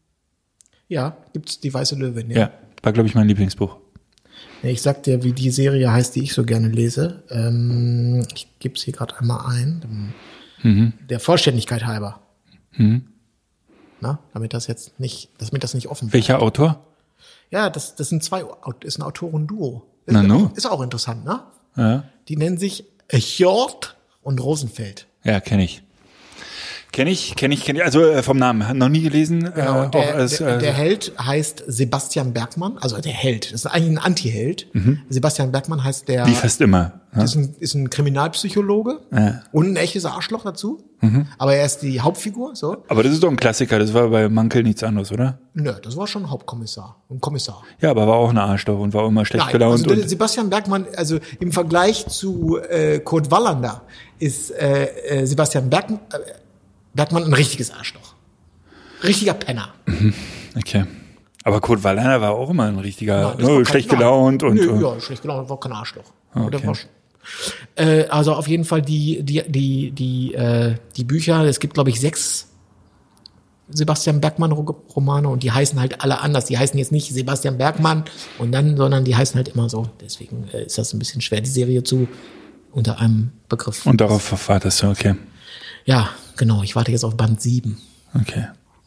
Ja, gibt's die Weiße Löwin. Ja, war, glaube ich, mein Lieblingsbuch. Nee, ich sag dir, wie die Serie heißt, die ich so gerne lese. Ähm, ich gebe es hier gerade einmal ein. Mhm. Der Vollständigkeit halber. Mhm. Na, damit das jetzt nicht, damit das nicht offen wird. Welcher Autor? Ja, das, das sind zwei, ist ein Autorenduo. Ist, Na nu. ist auch interessant, ne? Ja, Die nennen sich Hjort und Rosenfeld. ja kenne ich. Kenne ich, kenne ich, kenne ich. Also äh, vom Namen, noch nie gelesen. Genau, äh, und der, auch als, der, äh, der Held heißt Sebastian Bergmann, also der Held, das ist eigentlich ein Anti-Held. Sebastian Bergmann heißt der, wie fast immer. Ne? ist ein, ist ein Kriminalpsychologe Ja. und ein echtes Arschloch dazu. Aber er ist die Hauptfigur, so. Aber das ist doch ein Klassiker, das war bei Mankel nichts anderes, oder? Nö, das war schon Hauptkommissar, ein Kommissar. Ja, aber war auch ein Arschloch und war immer schlecht Nein, gelaunt. also der und Sebastian Bergmann, also im Vergleich zu äh, Kurt Wallander ist äh, äh, Sebastian Berg, äh, Bergmann ein richtiges Arschloch. Richtiger Penner. okay. Aber Kurt Wallander war auch immer ein richtiger, Nein, das oh, war kein- schlecht nein. gelaunt und. Nö, äh, ja, schlecht gelaunt, war kein Arschloch. okay. Der war schon- äh, also auf jeden Fall die die die die äh, die Bücher. Es gibt glaube ich sechs Sebastian Bergmann Romane und die heißen halt alle anders. Die heißen jetzt nicht Sebastian Bergmann und dann, sondern die heißen halt immer so. Deswegen äh, ist das ein bisschen schwer, die Serie zu unter einem Begriff. Und darauf verfahrtest du, okay. Ja, genau. Ich warte jetzt auf Band sieben. Okay.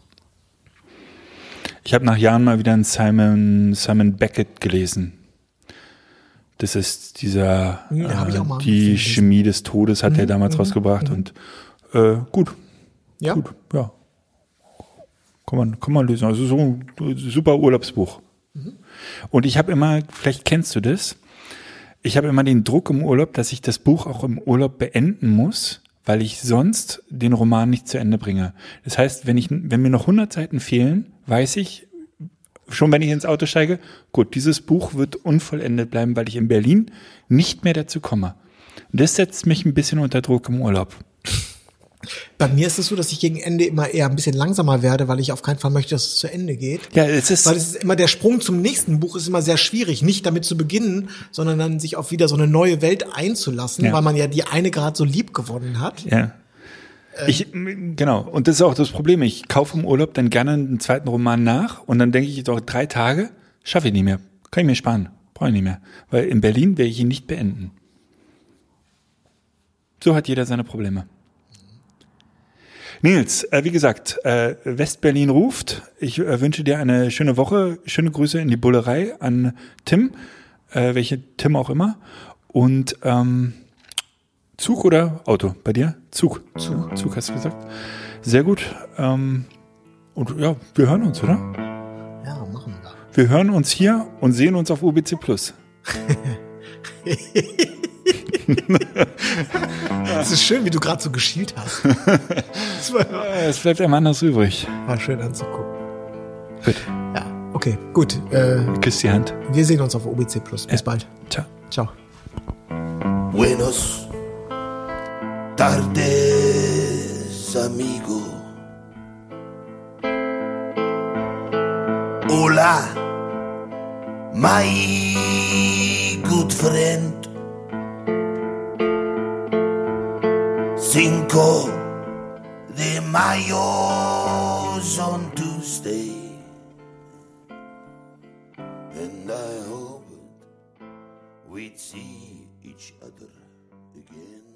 Ich habe nach Jahren mal wieder einen Simon, Simon Beckett gelesen. Das ist dieser, Ja, hab ich auch mal äh, die gelesen. Chemie des Todes hat er damals rausgebracht und äh, gut, Ja. gut, ja. Kann man, kann man lesen. Also so ein super Urlaubsbuch. Und ich habe immer, vielleicht kennst du das, ich habe immer den Druck im Urlaub, dass ich das Buch auch im Urlaub beenden muss, weil ich sonst den Roman nicht zu Ende bringe. Das heißt, wenn ich, wenn mir noch hundert Seiten fehlen, weiß ich, schon wenn ich ins Auto steige, gut, dieses Buch wird unvollendet bleiben, weil ich in Berlin nicht mehr dazu komme. Und das setzt mich ein bisschen unter Druck im Urlaub. Bei mir ist es so, dass ich gegen Ende immer eher ein bisschen langsamer werde, weil ich auf keinen Fall möchte, dass es zu Ende geht. Ja, es ist, Weil es ist immer der Sprung zum nächsten Buch ist immer sehr schwierig, nicht damit zu beginnen, sondern dann sich auf wieder so eine neue Welt einzulassen, Ja. weil man ja die eine gerade so lieb gewonnen hat. ja. Ich, genau. Und das ist auch das Problem. Ich kaufe im Urlaub dann gerne einen zweiten Roman nach und dann denke ich, doch drei Tage schaffe ich nicht mehr. Kann ich mir sparen. Brauche ich nicht mehr. Weil in Berlin werde ich ihn nicht beenden. So hat jeder seine Probleme. Nils, äh, wie gesagt, äh, Westberlin ruft. Ich äh, wünsche dir eine schöne Woche. Schöne Grüße in die Bullerei an Tim, äh, welche Tim auch immer. Und ähm, Zug oder Auto bei dir? Zug. Zug, Zug hast du gesagt. Sehr gut. Ähm, und ja, wir hören uns, oder? Ja, machen wir. Wir hören uns hier und sehen uns auf U B C Plus. Es ist schön, wie du gerade so geschielt hast. Das war, Äh, Es bleibt einem anders übrig. war schön anzugucken. Gut. Ja, okay, gut. Äh, Küss die Hand. wir sehen uns auf O B C Plus. Bis bald. Ciao. Ciao. Buenos tardes, amigo. Hola, my good friend. Cinco de Mayo's on Tuesday, and I hope we'd see each other again.